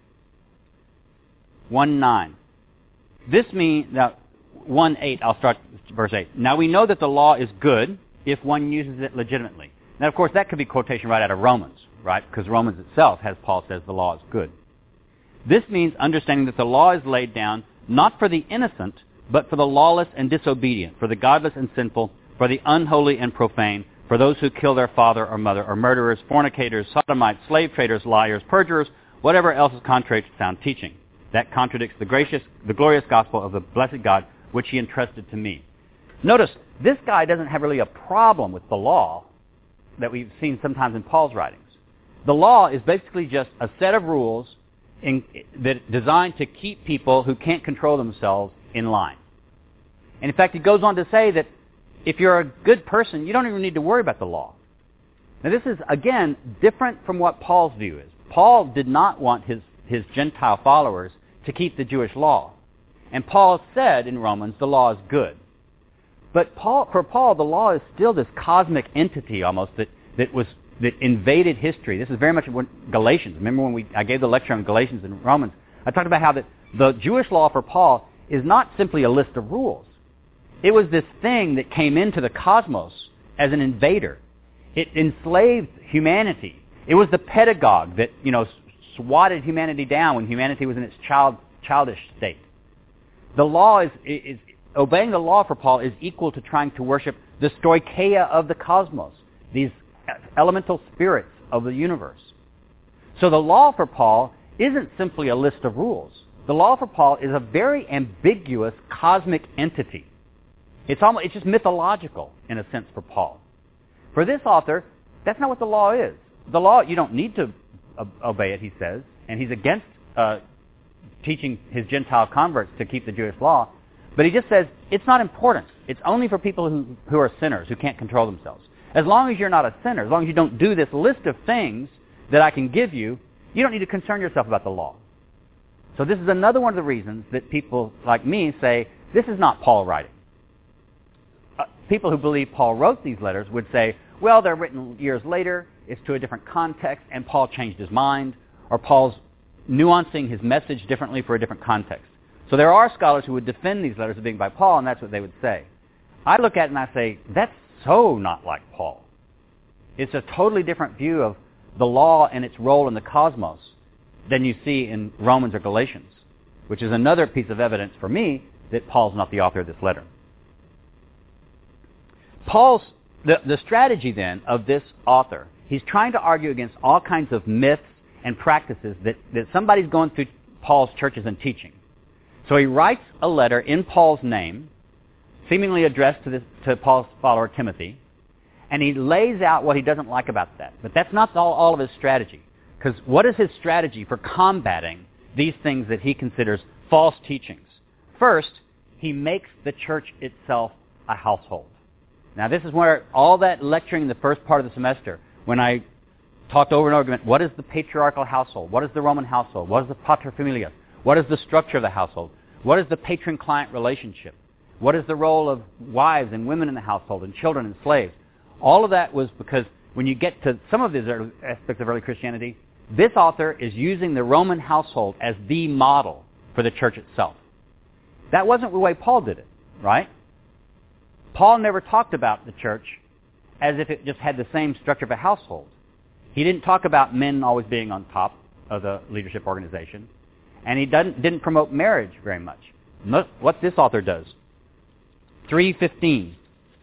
one nine. This means, now, one eight, I'll start verse eight. Now we know that the law is good if one uses it legitimately. Now, of course, that could be quotation right out of Romans, right? Because Romans itself, as Paul says, the law is good. This means understanding that the law is laid down not for the innocent, but for the lawless and disobedient, for the godless and sinful, for the unholy and profane, for those who kill their father or mother, or murderers, fornicators, sodomites, slave traders, liars, perjurers, whatever else is contrary to sound teaching. That contradicts the gracious, the glorious gospel of the blessed God, which he entrusted to me. Notice, this guy doesn't have really a problem with the law that we've seen sometimes in Paul's writings. The law is basically just a set of rules in, that designed to keep people who can't control themselves in line. And in fact, he goes on to say that if you're a good person, you don't even need to worry about the law. Now this is, again, different from what Paul's view is. Paul did not want his, his Gentile followers to keep the Jewish law. And Paul said in Romans, the law is good. But Paul, for Paul, the law is still this cosmic entity almost that, that was that invaded history. This is very much what Galatians. Remember when we I gave the lecture on Galatians and Romans? I talked about how that the Jewish law for Paul is not simply a list of rules. It was this thing that came into the cosmos as an invader. It enslaved humanity. It was the pedagogue that, you know, swatted humanity down when humanity was in its child, childish state. The law is, is, obeying the law for Paul is equal to trying to worship the stoicheia of the cosmos, these elemental spirits of the universe. So the law for Paul isn't simply a list of rules. The law for Paul is a very ambiguous cosmic entity. It's almost, it's just mythological in a sense for Paul. For this author, that's not what the law is. The law, you don't need to uh, obey it, he says, and he's against uh, teaching his Gentile converts to keep the Jewish law, but he just says it's not important. It's only for people who, who are sinners, who can't control themselves. As long as you're not a sinner, as long as you don't do this list of things that I can give you, you don't need to concern yourself about the law. So this is another one of the reasons that people like me say, this is not Paul writing. Uh, people who believe Paul wrote these letters would say, well, they're written years later, it's to a different context, and Paul changed his mind, or Paul's nuancing his message differently for a different context. So there are scholars who would defend these letters as being by Paul, and that's what they would say. I look at it and I say, that's so not like Paul. It's a totally different view of the law and its role in the cosmos than you see in Romans or Galatians, which is another piece of evidence for me that Paul's not the author of this letter. Paul's, the, the strategy then of this author, he's trying to argue against all kinds of myths and practices that, that somebody's going through Paul's churches and teaching. So he writes a letter in Paul's name, seemingly addressed to, this, to Paul's follower Timothy, and he lays out what he doesn't like about that. But that's not all, all of his strategy. Because what is his strategy for combating these things that he considers false teachings? First, he makes the church itself a household. Now this is where all that lecturing in the first part of the semester, when I talked over and over again, what is the patriarchal household? What is the Roman household? What is the paterfamilias? What is the structure of the household? What is the patron-client relationship? What is the role of wives and women in the household and children and slaves? All of that was because when you get to some of these aspects of early Christianity, this author is using the Roman household as the model for the church itself. That wasn't the way Paul did it, right? Paul never talked about the church as if it just had the same structure of a household. He didn't talk about men always being on top of the leadership organization. And he doesn't, didn't promote marriage very much. Look what this author does. three fifteen.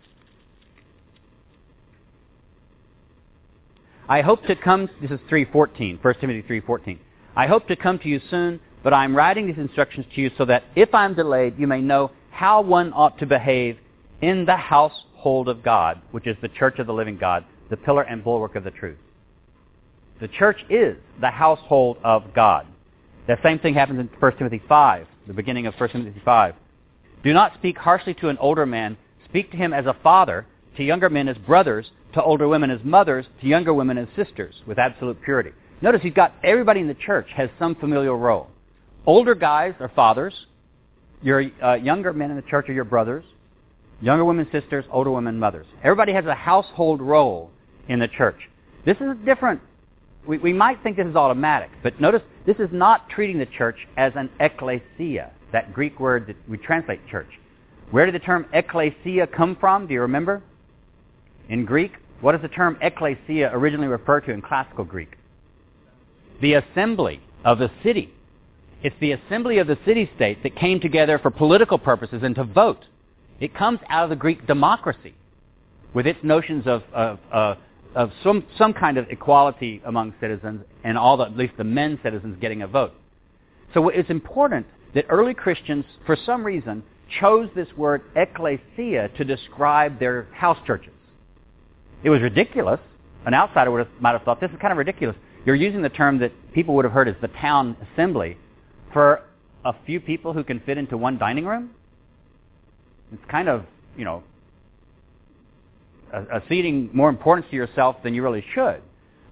I hope to come, this is three fourteen, First Timothy three fourteen. I hope to come to you soon, but I am writing these instructions to you so that if I am delayed, you may know how one ought to behave in the household of God, which is the church of the living God, the pillar and bulwark of the truth. The church is the household of God. That same thing happens in First Timothy five, the beginning of First Timothy five. Do not speak harshly to an older man. Speak to him as a father, to younger men as brothers, to older women as mothers, to younger women as sisters, with absolute purity. Notice he's got everybody in the church has some familial role. Older guys are fathers. Your uh, younger men in the church are your brothers. Younger women sisters, older women mothers. Everybody has a household role in the church. This is different. We, we might think this is automatic, but notice this is not treating the church as an ecclesia, that Greek word that we translate church. Where did the term ecclesia come from? Do you remember? In Greek, what does the term ecclesia originally refer to in classical Greek? The assembly of the city. It's the assembly of the city-state that came together for political purposes and to vote. It comes out of the Greek democracy with its notions of, of, uh, of some, some kind of equality among citizens and all the, at least the men citizens getting a vote. So it's important that early Christians, for some reason, chose this word ecclesia to describe their house churches. It was ridiculous. An outsider would have, might have thought, this is kind of ridiculous. You're using the term that people would have heard as the town assembly for a few people who can fit into one dining room? It's kind of, you know, acceding more importance to yourself than you really should.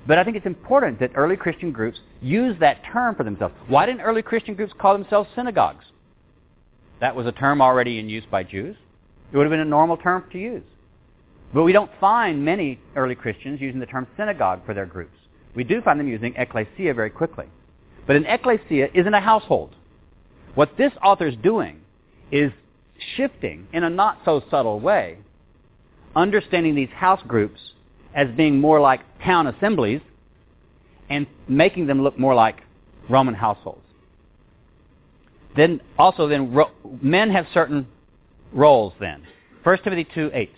But I think it's important that early Christian groups use that term for themselves. Why didn't early Christian groups call themselves synagogues? That was a term already in use by Jews. It would have been a normal term to use. But we don't find many early Christians using the term synagogue for their groups. We do find them using ecclesia very quickly. But an ecclesia isn't a household. What this author is doing is shifting, in a not so subtle way, understanding these house groups as being more like town assemblies and making them look more like Roman households. Then also then ro- men have certain roles then. First Timothy two eight.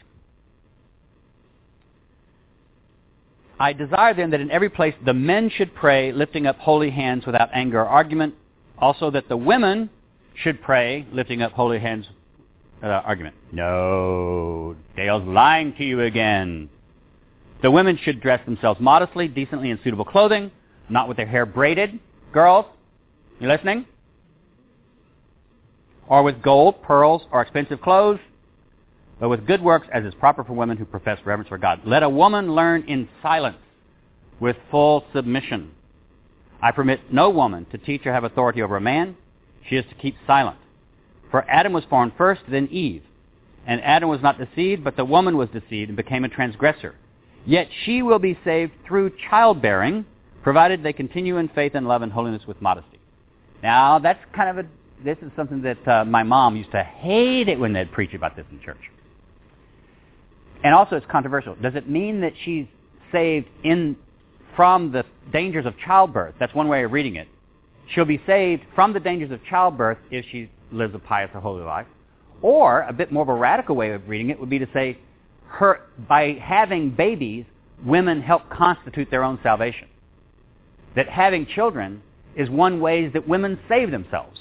I desire then that in every place the men should pray, lifting up holy hands without anger or argument. Also that the women should pray, lifting up holy hands without argument. No, Dale's lying to you again. The women should dress themselves modestly, decently, in suitable clothing, not with their hair braided. Girls, you listening? Or with gold, pearls, or expensive clothes, but with good works as is proper for women who profess reverence for God. Let a woman learn in silence with full submission. I permit no woman to teach or have authority over a man. She is to keep silent. For Adam was formed first, then Eve. And Adam was not deceived, but the woman was deceived and became a transgressor. Yet she will be saved through childbearing, provided they continue in faith and love and holiness with modesty. Now, that's kind of a, this is something that uh, my mom used to hate it when they'd preach about this in church. And also it's controversial. Does it mean that she's saved in from the dangers of childbirth? That's one way of reading it. She'll be saved from the dangers of childbirth if she lives a pious or holy life. Or, a bit more of a radical way of reading it would be to say, her by having babies, women help constitute their own salvation. That having children is one way that women save themselves.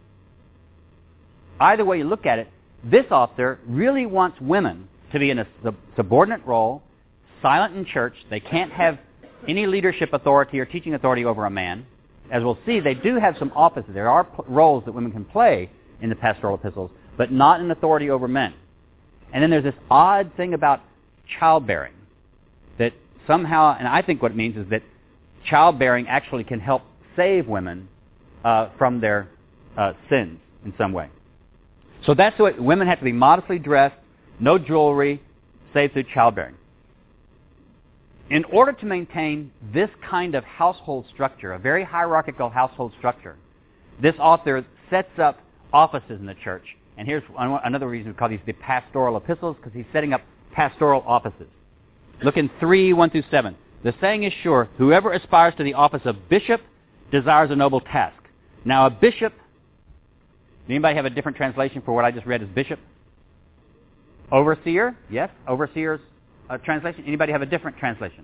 Either way you look at it, this author really wants women to be in a subordinate role, silent in church. They can't have any leadership authority or teaching authority over a man. As we'll see, they do have some offices. There are p- roles that women can play in the pastoral epistles, but not in authority over men. And then there's this odd thing about childbearing, that somehow, and I think what it means is that childbearing actually can help save women uh, from their uh, sins in some way. So that's what women have to be modestly dressed, no jewelry, saved through childbearing. In order to maintain this kind of household structure, a very hierarchical household structure, this author sets up offices in the church. And here's another reason we call these the pastoral epistles, because he's setting up pastoral offices. Look in three, one through seven. The saying is sure, whoever aspires to the office of bishop desires a noble task. Now a bishop, anybody have a different translation for what I just read as bishop? Overseer, yes, overseer's uh, translation. Anybody have a different translation?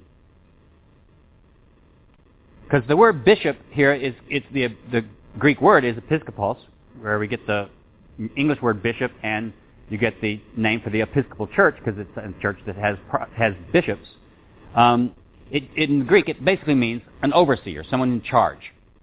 Because the word bishop here is, it's the the Greek word is episkopos, where we get the English word bishop, and you get the name for the Episcopal Church, because it's a church that has has bishops. Um, it, in Greek, it basically means an overseer, someone in charge.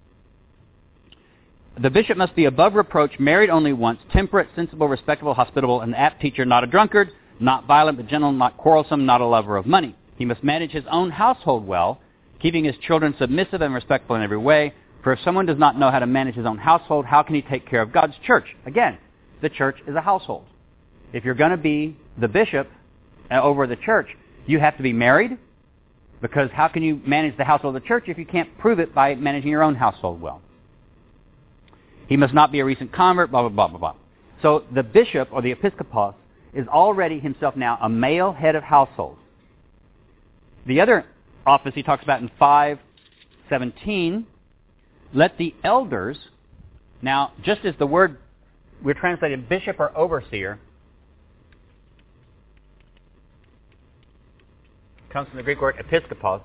The bishop must be above reproach, married only once, temperate, sensible, respectable, hospitable, an apt teacher, not a drunkard, not violent but gentle, not quarrelsome, not a lover of money. He must manage his own household well, keeping his children submissive and respectful in every way. For if someone does not know how to manage his own household, how can he take care of God's church? Again, the church is a household. If you're going to be the bishop over the church, you have to be married, because how can you manage the household of the church if you can't prove it by managing your own household well? He must not be a recent convert, blah, blah, blah, blah, blah. So the bishop, or the episkopos, is already himself now a male head of household. The other office he talks about in five seventeen, let the elders, now just as the word we're translated bishop or overseer comes from the Greek word episkopos,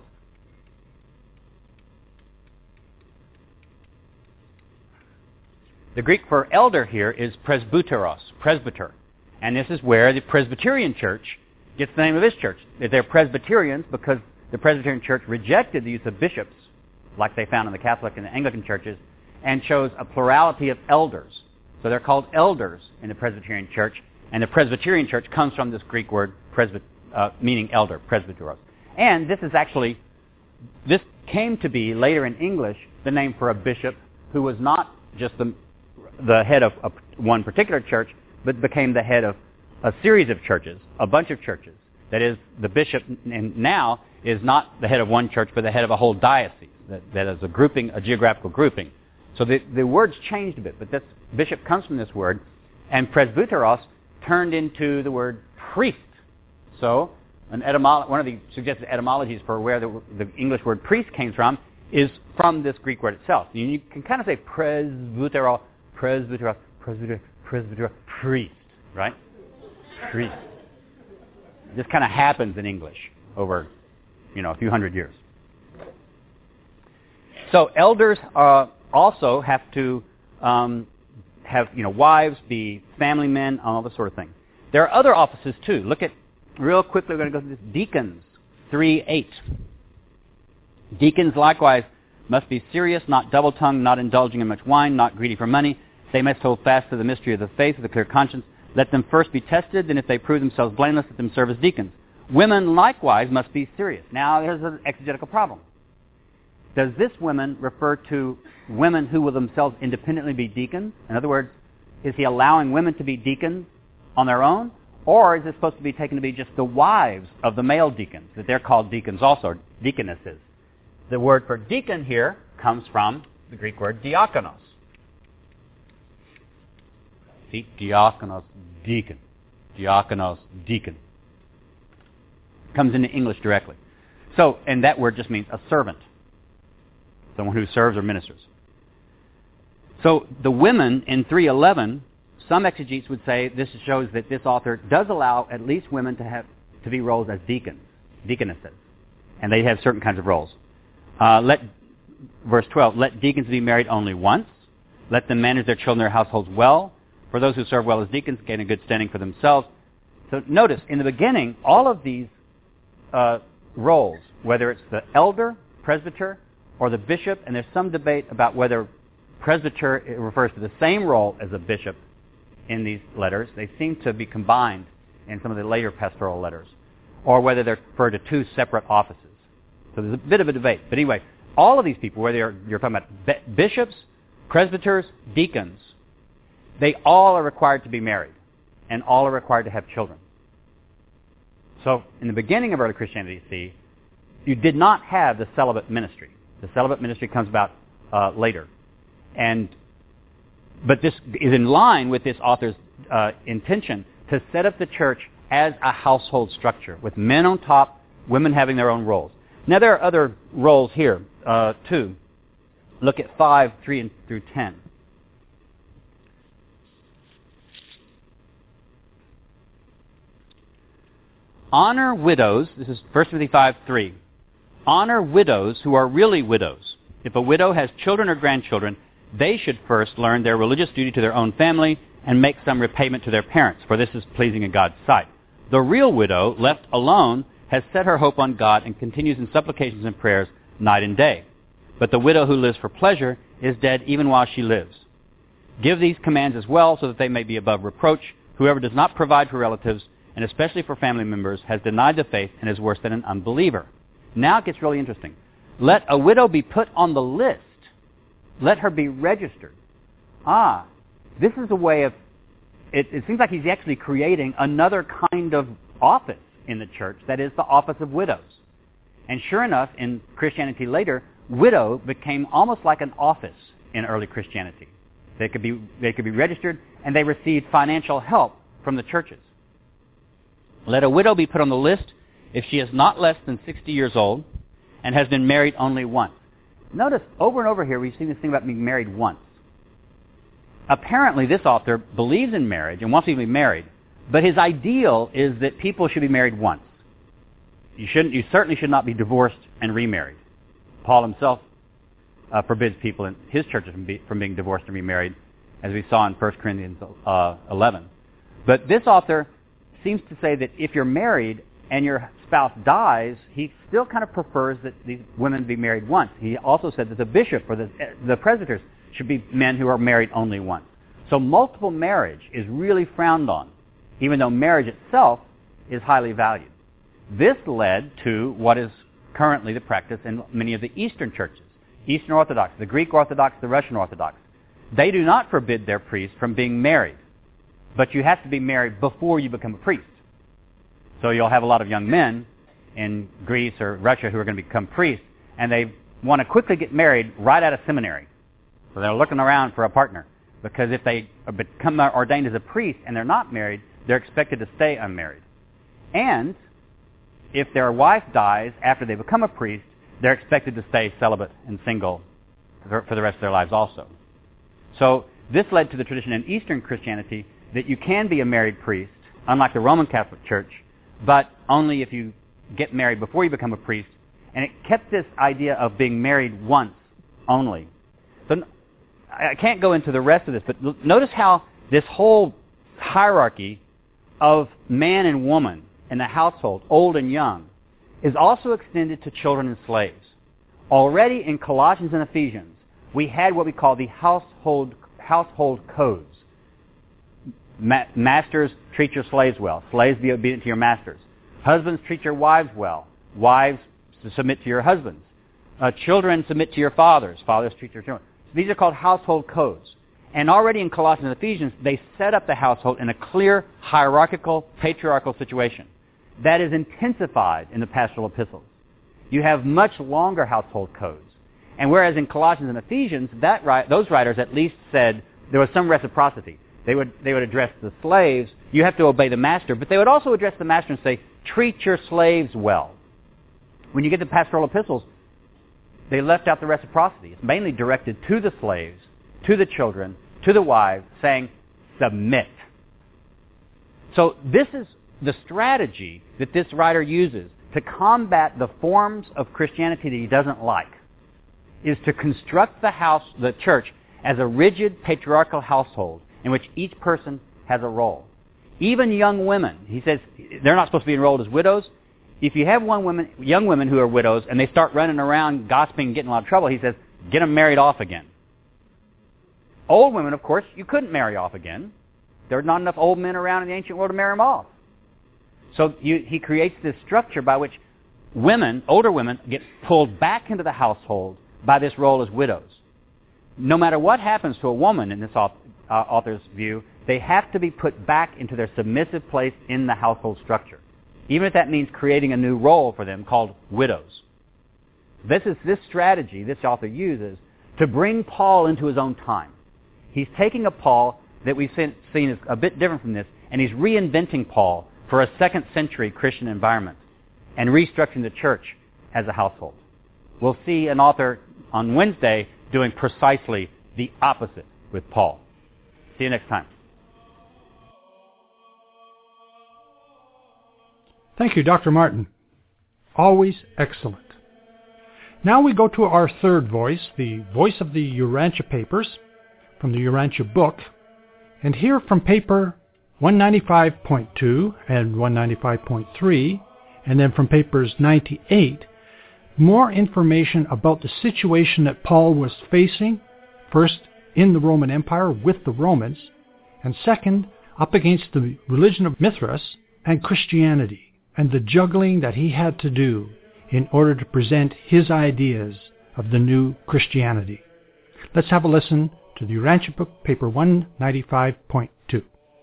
the Greek for elder here is presbyteros, presbyter. And this is where the Presbyterian Church gets the name of this church. They're Presbyterians because the Presbyterian Church rejected the use of bishops, like they found in the Catholic and the Anglican churches, and chose a plurality of elders. So they're called elders in the Presbyterian Church, and the Presbyterian Church comes from this Greek word, presby, uh, meaning elder, presbyteros. And this is actually this came to be, later in English, the name for a bishop who was not just the, the head of a, one particular church, but became the head of a series of churches, a bunch of churches. That is, the bishop n- now is not the head of one church, but the head of a whole diocese. That, that is a grouping, a geographical grouping. So the, the words changed a bit, but this bishop comes from this word, and presbyteros turned into the word priest. So an etymolo- one of the suggested etymologies for where the, the English word priest came from is from this Greek word itself. You, you can kind of say presbyteros, presbyteros, presbyteros, presbyteros, priest, right? Priest. This kind of happens in English over, you know, a few hundred years. So elders uh, also have to um, have, you know, wives, be family men, all this sort of thing. There are other offices too. Look at, real quickly, we're going to go through this. Deacons, three eight. Deacons likewise must be serious, not double-tongued, not indulging in much wine, not greedy for money. They must hold fast to the mystery of the faith with a clear conscience. Let them first be tested, and if they prove themselves blameless, let them serve as deacons. Women likewise must be serious. Now, there's an exegetical problem. Does this women refer to women who will themselves independently be deacons? In other words, is he allowing women to be deacons on their own? Or is it supposed to be taken to be just the wives of the male deacons, that they're called deacons also, or deaconesses? The word for deacon here comes from the Greek word diakonos. See, diakonos, deacon. Diakonos, deacon. Comes into English directly. So, and that word just means a servant. Someone who serves or ministers. So the women in three eleven, some exegetes would say this shows that this author does allow at least women to have to be roles as deacons, deaconesses, and they have certain kinds of roles. Uh, let verse twelve, let deacons be married only once. Let them manage their children and their households well. For those who serve well as deacons gain a good standing for themselves. So notice, in the beginning, all of these uh, roles, whether it's the elder, presbyter, or the bishop, and there's some debate about whether presbyter refers to the same role as a bishop in these letters. They seem to be combined in some of the later pastoral letters, or whether they're referred to two separate offices. So there's a bit of a debate. But anyway, all of these people, whether you're, you're talking about bishops, presbyters, deacons, they all are required to be married, and all are required to have children. So in the beginning of early Christianity, see, you did not have the celibate ministry. The celibate ministry comes about uh, later. And, but this is in line with this author's uh, intention to set up the church as a household structure, with men on top, women having their own roles. Now there are other roles here, uh, too. Look at five, three, and through ten. Honor widows, this is First Timothy five three. Honor widows who are really widows. If a widow has children or grandchildren, they should first learn their religious duty to their own family and make some repayment to their parents, for this is pleasing in God's sight. The real widow, left alone, has set her hope on God and continues in supplications and prayers night and day. But the widow who lives for pleasure is dead even while she lives. Give these commands as well so that they may be above reproach. Whoever does not provide for relatives, and especially for family members, has denied the faith and is worse than an unbeliever. Now it gets really interesting. Let a widow be put on the list. Let her be registered. Ah, this is a way of, it, it seems like he's actually creating another kind of office in the church, that is the office of widows. And sure enough, in Christianity later, widow became almost like an office in early Christianity. They could be, they could be registered, and they received financial help from the churches. Let a widow be put on the list if she is not less than sixty years old and has been married only once. Notice, over and over here, we've seen this thing about being married once. Apparently, this author believes in marriage and wants to be married, but his ideal is that people should be married once. You shouldn't. You certainly should not be divorced and remarried. Paul himself uh, forbids people in his churches from, be, from being divorced and remarried, as we saw in First Corinthians uh, eleven. But this author seems to say that if you're married and your spouse dies, he still kind of prefers that these women be married once. He also said that the bishop or the, the presbyters should be men who are married only once. So multiple marriage is really frowned on, even though marriage itself is highly valued. This led to what is currently the practice in many of the Eastern churches. Eastern Orthodox, the Greek Orthodox, the Russian Orthodox. They do not forbid their priests from being married, but you have to be married before you become a priest. So you'll have a lot of young men in Greece or Russia who are going to become priests, and they want to quickly get married right out of seminary. So they're looking around for a partner, because if they become ordained as a priest and they're not married, they're expected to stay unmarried. And if their wife dies after they become a priest, they're expected to stay celibate and single for the rest of their lives also. So this led to the tradition in Eastern Christianity that you can be a married priest, unlike the Roman Catholic Church, but only if you get married before you become a priest. And it kept this idea of being married once only. So I can't go into the rest of this, but notice how this whole hierarchy of man and woman in the household, old and young, is also extended to children and slaves. Already in Colossians and Ephesians, we had what we call the household household codes. Ma- masters, treat your slaves well. Slaves, be obedient to your masters. Husbands, treat your wives well. Wives, to submit to your husbands. Uh, children, submit to your fathers. Fathers, treat your children. So these are called household codes. And already in Colossians and Ephesians, they set up the household in a clear, hierarchical, patriarchal situation. That is intensified in the pastoral epistles. You have much longer household codes. And whereas in Colossians and Ephesians, that those writers at least said there was some reciprocity. They would, they would address the slaves, you have to obey the master, but they would also address the master and say, treat your slaves well. When you get the pastoral epistles, they left out the reciprocity. It's mainly directed to the slaves, to the children, to the wives, saying, submit. So this is the strategy that this writer uses to combat the forms of Christianity that he doesn't like, is to construct the house, the church, as a rigid patriarchal household in which each person has a role. Even young women, he says, they're not supposed to be enrolled as widows. If you have one woman, young women who are widows and they start running around gossiping and getting in a lot of trouble, he says, get them married off again. Old women, of course, you couldn't marry off again. There are not enough old men around in the ancient world to marry them off. So you, he creates this structure by which women, older women, get pulled back into the household by this role as widows. No matter what happens to a woman in this author, uh, author's view, they have to be put back into their submissive place in the household structure, even if that means creating a new role for them called widows. This is this strategy this author uses to bring Paul into his own time. He's taking a Paul that we've seen, seen as a bit different from this, and he's reinventing Paul for a second century Christian environment and restructuring the church as a household. We'll see an author on Wednesday doing precisely the opposite with Paul. See you next time. Thank you, Doctor Martin. Always excellent. Now we go to our third voice, the voice of the Urantia papers, from the Urantia book, and here from paper one ninety-five point two and one ninety-five point three, and then from papers ninety-eight, more information about the situation that Paul was facing, first in the Roman Empire with the Romans, and second, up against the religion of Mithras and Christianity, and the juggling that he had to do in order to present his ideas of the new Christianity. Let's have a listen to the Urantia book, paper one ninety-five point two.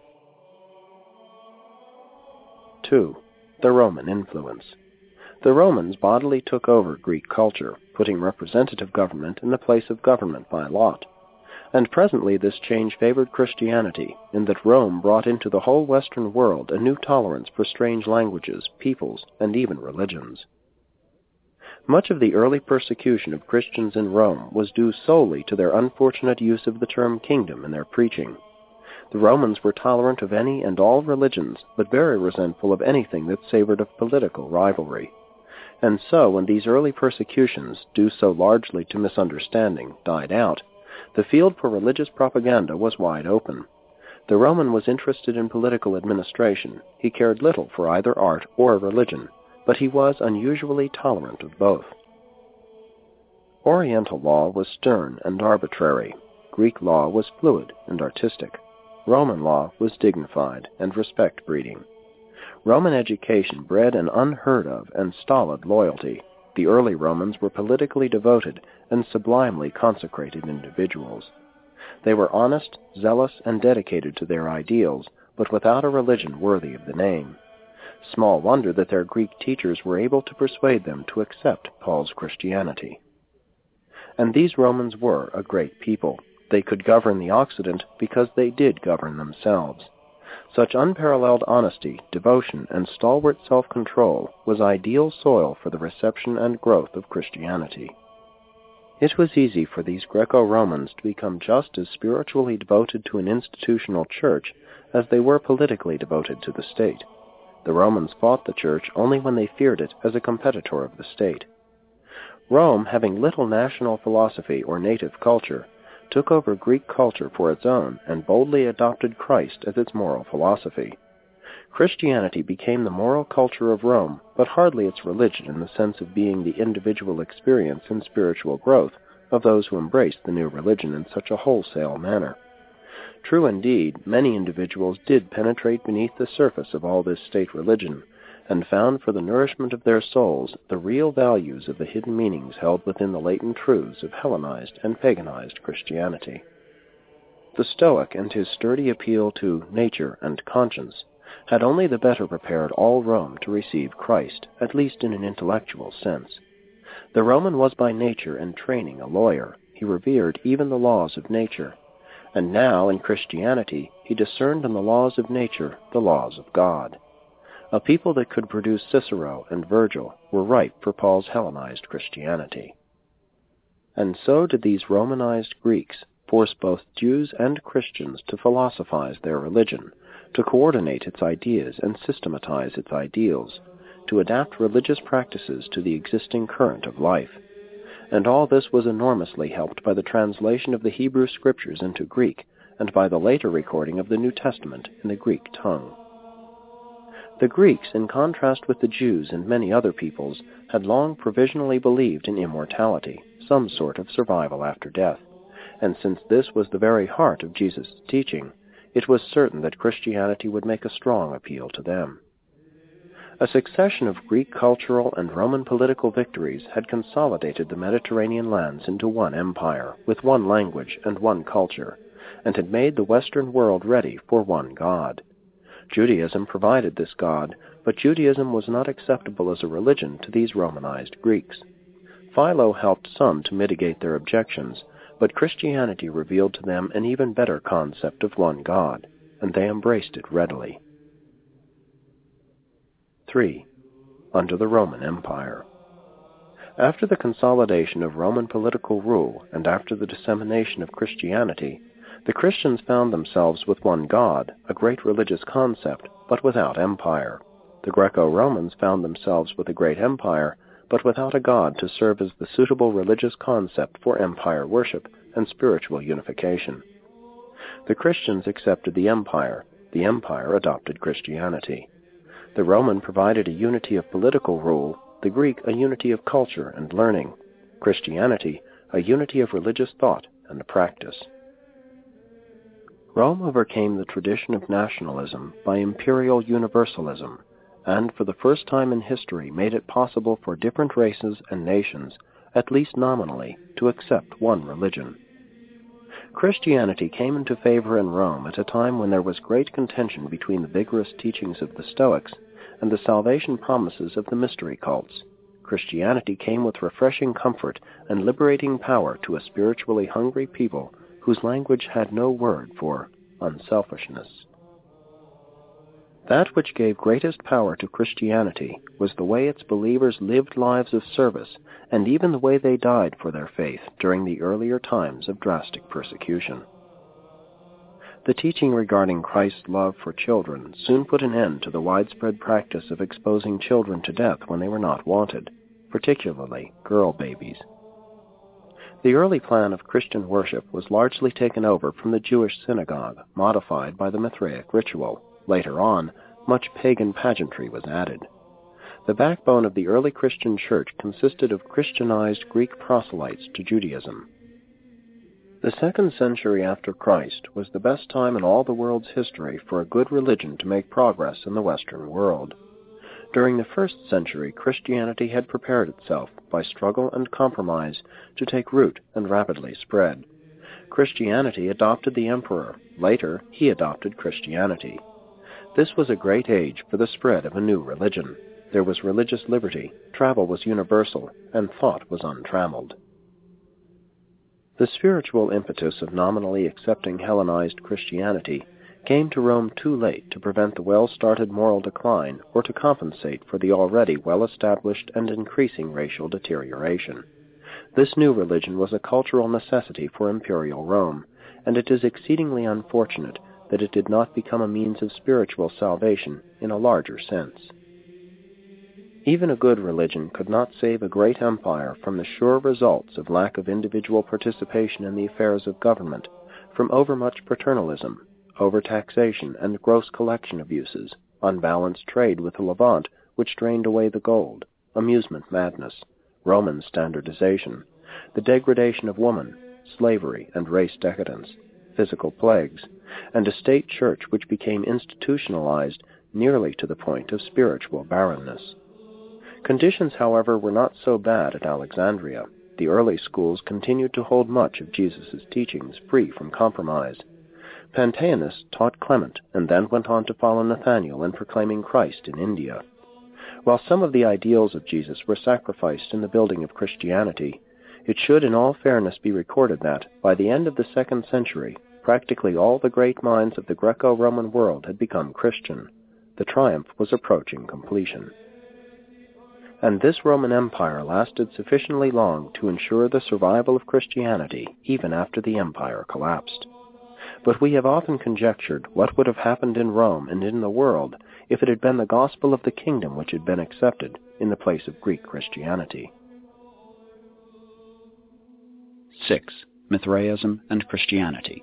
two. The Roman influence. The Romans bodily took over Greek culture, putting representative government in the place of government by lot. And presently this change favored Christianity, in that Rome brought into the whole Western world a new tolerance for strange languages, peoples, and even religions. Much of the early persecution of Christians in Rome was due solely to their unfortunate use of the term kingdom in their preaching. The Romans were tolerant of any and all religions, but very resentful of anything that savored of political rivalry. And so, when these early persecutions, due so largely to misunderstanding, died out, the field for religious propaganda was wide open. The Roman was interested in political administration. He cared little for either art or religion, but he was unusually tolerant of both. Oriental law was stern and arbitrary. Greek law was fluid and artistic. Roman law was dignified and respect-breeding. Roman education bred an unheard of and stolid loyalty. The early Romans were politically devoted and sublimely consecrated individuals. They were honest, zealous, and dedicated to their ideals, but without a religion worthy of the name. Small wonder that their Greek teachers were able to persuade them to accept Paul's Christianity. And these Romans were a great people. They could govern the Occident because they did govern themselves. Such unparalleled honesty, devotion, and stalwart self-control was ideal soil for the reception and growth of Christianity. It was easy for these Greco-Romans to become just as spiritually devoted to an institutional church as they were politically devoted to the state. The Romans fought the church only when they feared it as a competitor of the state. Rome, having little national philosophy or native culture, took over Greek culture for its own and boldly adopted Christ as its moral philosophy. Christianity became the moral culture of Rome, but hardly its religion in the sense of being the individual experience and spiritual growth of those who embraced the new religion in such a wholesale manner. True indeed, many individuals did penetrate beneath the surface of all this state religion, and found for the nourishment of their souls the real values of the hidden meanings held within the latent truths of Hellenized and paganized Christianity. The Stoic and his sturdy appeal to nature and conscience had only the better prepared all Rome to receive Christ, at least in an intellectual sense. The Roman was by nature and training a lawyer. He revered even the laws of nature. And now, in Christianity, he discerned in the laws of nature the laws of God. A people that could produce Cicero and Virgil were ripe for Paul's Hellenized Christianity. And so did these Romanized Greeks force both Jews and Christians to philosophize their religion, to coordinate its ideas and systematize its ideals, to adapt religious practices to the existing current of life. And all this was enormously helped by the translation of the Hebrew Scriptures into Greek and by the later recording of the New Testament in the Greek tongue. The Greeks, in contrast with the Jews and many other peoples, had long provisionally believed in immortality, some sort of survival after death, and since this was the very heart of Jesus' teaching, it was certain that Christianity would make a strong appeal to them. A succession of Greek cultural and Roman political victories had consolidated the Mediterranean lands into one empire, with one language and one culture, and had made the Western world ready for one God. Judaism provided this God, but Judaism was not acceptable as a religion to these Romanized Greeks. Philo helped some to mitigate their objections, but Christianity revealed to them an even better concept of one God, and they embraced it readily. three. Under the Roman Empire. After the consolidation of Roman political rule and after the dissemination of Christianity, the Christians found themselves with one God, a great religious concept, but without empire. The Greco-Romans found themselves with a great empire, but without a God to serve as the suitable religious concept for empire worship and spiritual unification. The Christians accepted the empire. The empire adopted Christianity. The Roman provided a unity of political rule, the Greek a unity of culture and learning, Christianity a unity of religious thought and practice. Rome overcame the tradition of nationalism by imperial universalism, and for the first time in history made it possible for different races and nations, at least nominally, to accept one religion. Christianity came into favor in Rome at a time when there was great contention between the vigorous teachings of the Stoics and the salvation promises of the mystery cults. Christianity came with refreshing comfort and liberating power to a spiritually hungry people whose language had no word for unselfishness. That which gave greatest power to Christianity was the way its believers lived lives of service, and even the way they died for their faith during the earlier times of drastic persecution. The teaching regarding Christ's love for children soon put an end to the widespread practice of exposing children to death when they were not wanted, particularly girl babies. The early plan of Christian worship was largely taken over from the Jewish synagogue, modified by the Mithraic ritual. Later on, much pagan pageantry was added. The backbone of the early Christian church consisted of Christianized Greek proselytes to Judaism. The second century after Christ was the best time in all the world's history for a good religion to make progress in the Western world. During the first century, Christianity had prepared itself by struggle and compromise to take root and rapidly spread. Christianity adopted the emperor. Later, he adopted Christianity. This was a great age for the spread of a new religion. There was religious liberty, travel was universal, and thought was untrammeled. The spiritual impetus of nominally accepting Hellenized Christianity came to Rome too late to prevent the well-started moral decline or to compensate for the already well-established and increasing racial deterioration. This new religion was a cultural necessity for imperial Rome, and it is exceedingly unfortunate that it did not become a means of spiritual salvation in a larger sense. Even a good religion could not save a great empire from the sure results of lack of individual participation in the affairs of government, from overmuch paternalism, overtaxation and gross collection abuses, unbalanced trade with the Levant which drained away the gold, amusement madness, Roman standardization, the degradation of woman, slavery and race decadence, physical plagues, and a state church which became institutionalized nearly to the point of spiritual barrenness. Conditions, however, were not so bad at Alexandria. The early schools continued to hold much of Jesus' teachings free from compromise. Pantæus taught Clement and then went on to follow Nathanael in proclaiming Christ in India. While some of the ideals of Jesus were sacrificed in the building of Christianity, it should in all fairness be recorded that, by the end of the second century, practically all the great minds of the Greco-Roman world had become Christian. The triumph was approaching completion. And this Roman Empire lasted sufficiently long to ensure the survival of Christianity even after the empire collapsed. But we have often conjectured what would have happened in Rome and in the world if it had been the gospel of the kingdom which had been accepted in the place of Greek Christianity. six. Mithraism and Christianity.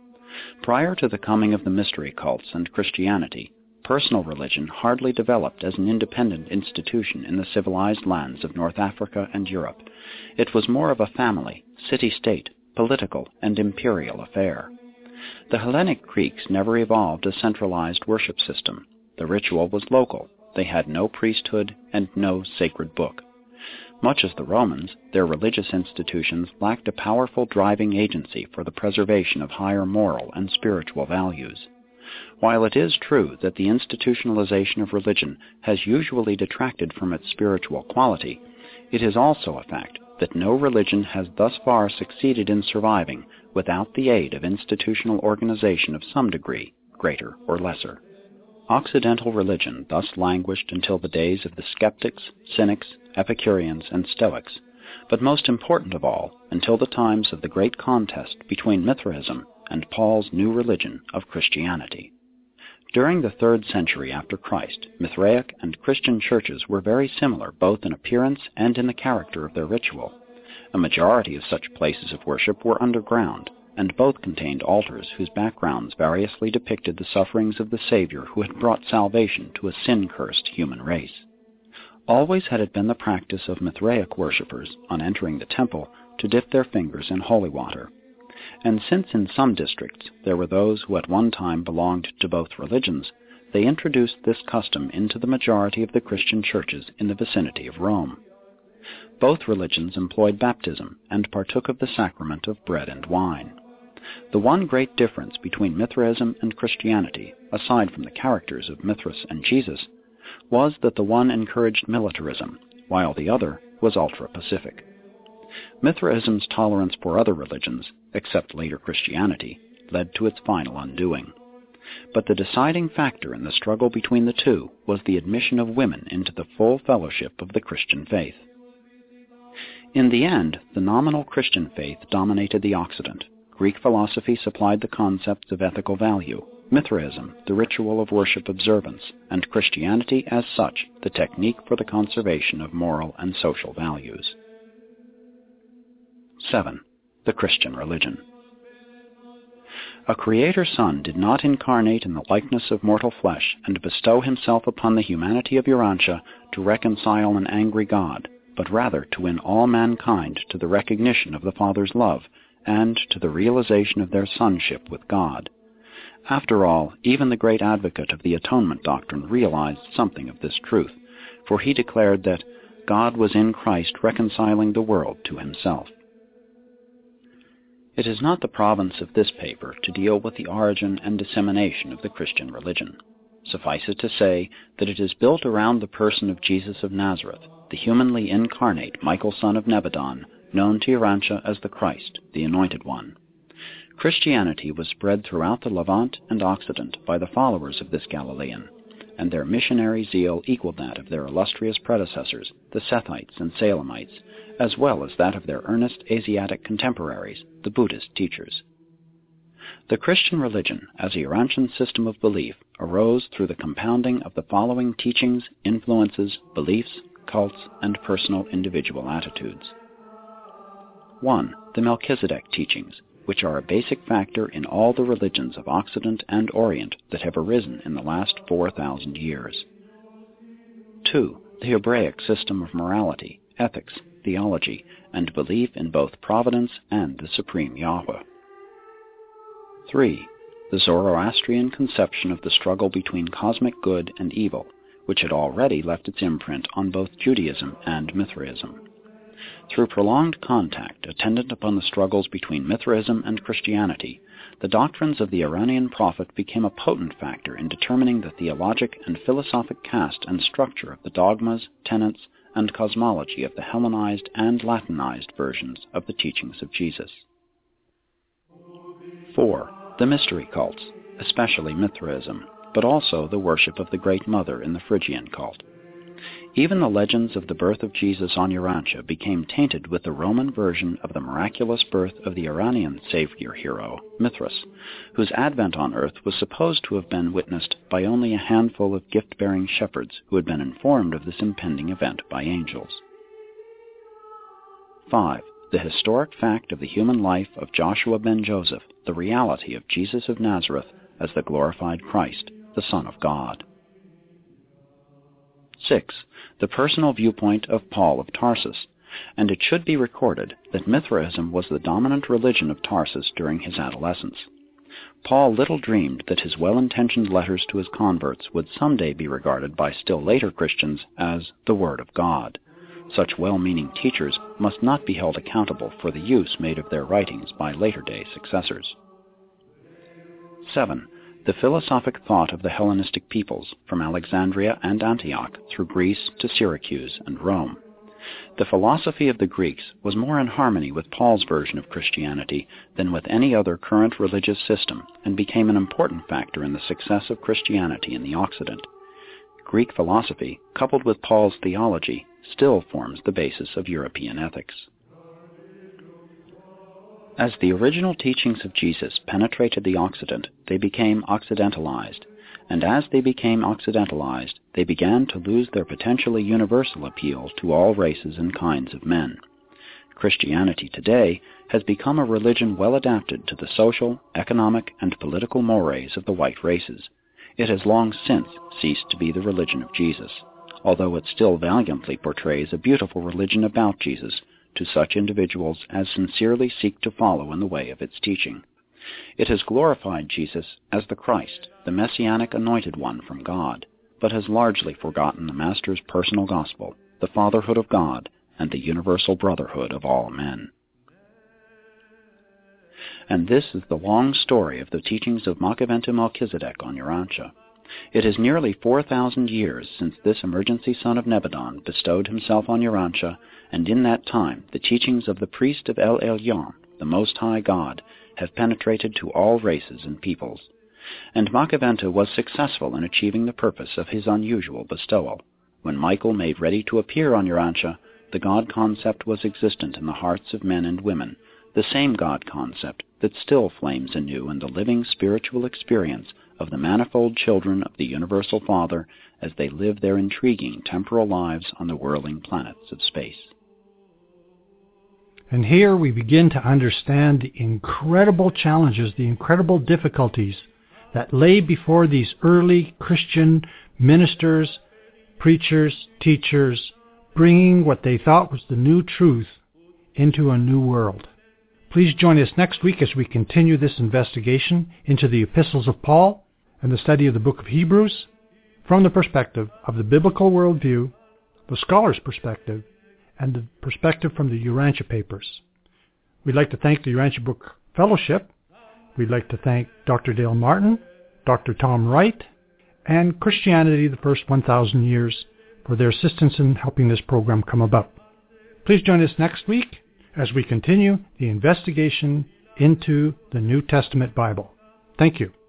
Prior to the coming of the mystery cults and Christianity, personal religion hardly developed as an independent institution in the civilized lands of North Africa and Europe. It was more of a family, city-state, political, and imperial affair. The Hellenic Greeks never evolved a centralized worship system. The ritual was local. They had no priesthood and no sacred book. Much as the Romans, their religious institutions lacked a powerful driving agency for the preservation of higher moral and spiritual values. While it is true that the institutionalization of religion has usually detracted from its spiritual quality, it is also a fact that no religion has thus far succeeded in surviving without the aid of institutional organization of some degree, greater or lesser. Occidental religion thus languished until the days of the skeptics, cynics, Epicureans, and Stoics, but most important of all, until the times of the great contest between Mithraism and Paul's new religion of Christianity. During the third century after Christ, Mithraic and Christian churches were very similar both in appearance and in the character of their ritual. A majority of such places of worship were underground, and both contained altars whose backgrounds variously depicted the sufferings of the Savior who had brought salvation to a sin-cursed human race. Always had it been the practice of Mithraic worshippers, on entering the temple, to dip their fingers in holy water. And since in some districts there were those who at one time belonged to both religions, they introduced this custom into the majority of the Christian churches in the vicinity of Rome. Both religions employed baptism and partook of the sacrament of bread and wine. The one great difference between Mithraism and Christianity, aside from the characters of Mithras and Jesus, was that the one encouraged militarism, while the other was ultra-pacific. Mithraism's tolerance for other religions, except later Christianity, led to its final undoing. But the deciding factor in the struggle between the two was the admission of women into the full fellowship of the Christian faith. In the end, the nominal Christian faith dominated the Occident. Greek philosophy supplied the concepts of ethical value, Mithraism the ritual of worship observance, and Christianity as such the technique for the conservation of moral and social values. seven. The Christian religion. A Creator Son did not incarnate in the likeness of mortal flesh and bestow himself upon the humanity of Urantia to reconcile an angry God, but rather to win all mankind to the recognition of the Father's love and to the realization of their sonship with God. After all, even the great advocate of the atonement doctrine realized something of this truth, for he declared that God was in Christ reconciling the world to himself. It is not the province of this paper to deal with the origin and dissemination of the Christian religion. Suffice it to say that it is built around the person of Jesus of Nazareth, the humanly incarnate Michael son of Nebadon, known to Urantia as the Christ, the Anointed One. Christianity was spread throughout the Levant and Occident by the followers of this Galilean, and their missionary zeal equaled that of their illustrious predecessors, the Sethites and Salemites, as well as that of their earnest Asiatic contemporaries, the Buddhist teachers. The Christian religion, as a Urantian system of belief, arose through the compounding of the following teachings, influences, beliefs, cults, and personal individual attitudes. one. The Melchizedek teachings, which are a basic factor in all the religions of Occident and Orient that have arisen in the last four thousand years. two. The Hebraic system of morality, ethics, theology, and belief in both providence and the supreme Yahweh. three. The Zoroastrian conception of the struggle between cosmic good and evil, which had already left its imprint on both Judaism and Mithraism. Through prolonged contact attendant upon the struggles between Mithraism and Christianity, the doctrines of the Iranian prophet became a potent factor in determining the theologic and philosophic cast and structure of the dogmas, tenets, and cosmology of the Hellenized and Latinized versions of the teachings of Jesus. four. The mystery cults, especially Mithraism, but also the worship of the Great Mother in the Phrygian cult. Even the legends of the birth of Jesus on Urantia became tainted with the Roman version of the miraculous birth of the Iranian savior hero, Mithras, whose advent on earth was supposed to have been witnessed by only a handful of gift-bearing shepherds who had been informed of this impending event by angels. five. The historic fact of the human life of Joshua ben Joseph, the reality of Jesus of Nazareth as the glorified Christ, the Son of God. six. The personal viewpoint of Paul of Tarsus, and it should be recorded that Mithraism was the dominant religion of Tarsus during his adolescence. Paul little dreamed that his well-intentioned letters to his converts would someday be regarded by still later Christians as the Word of God. Such well-meaning teachers must not be held accountable for the use made of their writings by later-day successors. seven. The philosophic thought of the Hellenistic peoples, from Alexandria and Antioch through Greece to Syracuse and Rome. The philosophy of the Greeks was more in harmony with Paul's version of Christianity than with any other current religious system, and became an important factor in the success of Christianity in the Occident. Greek philosophy, coupled with Paul's theology, still forms the basis of European ethics. As the original teachings of Jesus penetrated the Occident, they became Occidentalized, and as they became Occidentalized, they began to lose their potentially universal appeal to all races and kinds of men. Christianity today has become a religion well adapted to the social, economic, and political mores of the white races. It has long since ceased to be the religion of Jesus, although it still valiantly portrays a beautiful religion about Jesus to such individuals as sincerely seek to follow in the way of its teaching. It has glorified Jesus as the Christ, the Messianic Anointed One from God, but has largely forgotten the Master's personal gospel, the fatherhood of God, and the universal brotherhood of all men. And this is the long story of the teachings of Machiaventu Melchizedek on Urantia. It is nearly four thousand years since this emergency son of Nebadon bestowed himself on Urantia, and in that time the teachings of the priest of El Elyon, the Most High God, have penetrated to all races and peoples. And Machiaventu was successful in achieving the purpose of his unusual bestowal. When Michael made ready to appear on Urantia, the God concept was existent in the hearts of men and women, the same God concept that still flames anew in the living spiritual experience of the manifold children of the Universal Father as they live their intriguing temporal lives on the whirling planets of space. And here we begin to understand the incredible challenges, the incredible difficulties that lay before these early Christian ministers, preachers, teachers, bringing what they thought was the new truth into a new world. Please join us next week as we continue this investigation into the epistles of Paul and the study of the book of Hebrews from the perspective of the biblical worldview the scholar's perspective, and the perspective from the Urantia papers. We'd like to thank the Urantia Book Fellowship. We'd like to thank Doctor Dale Martin, Doctor Tom Wright, and Christianity the First one thousand Years for their assistance in helping this program come about. Please join us next week as we continue the investigation into the New Testament Bible. Thank you.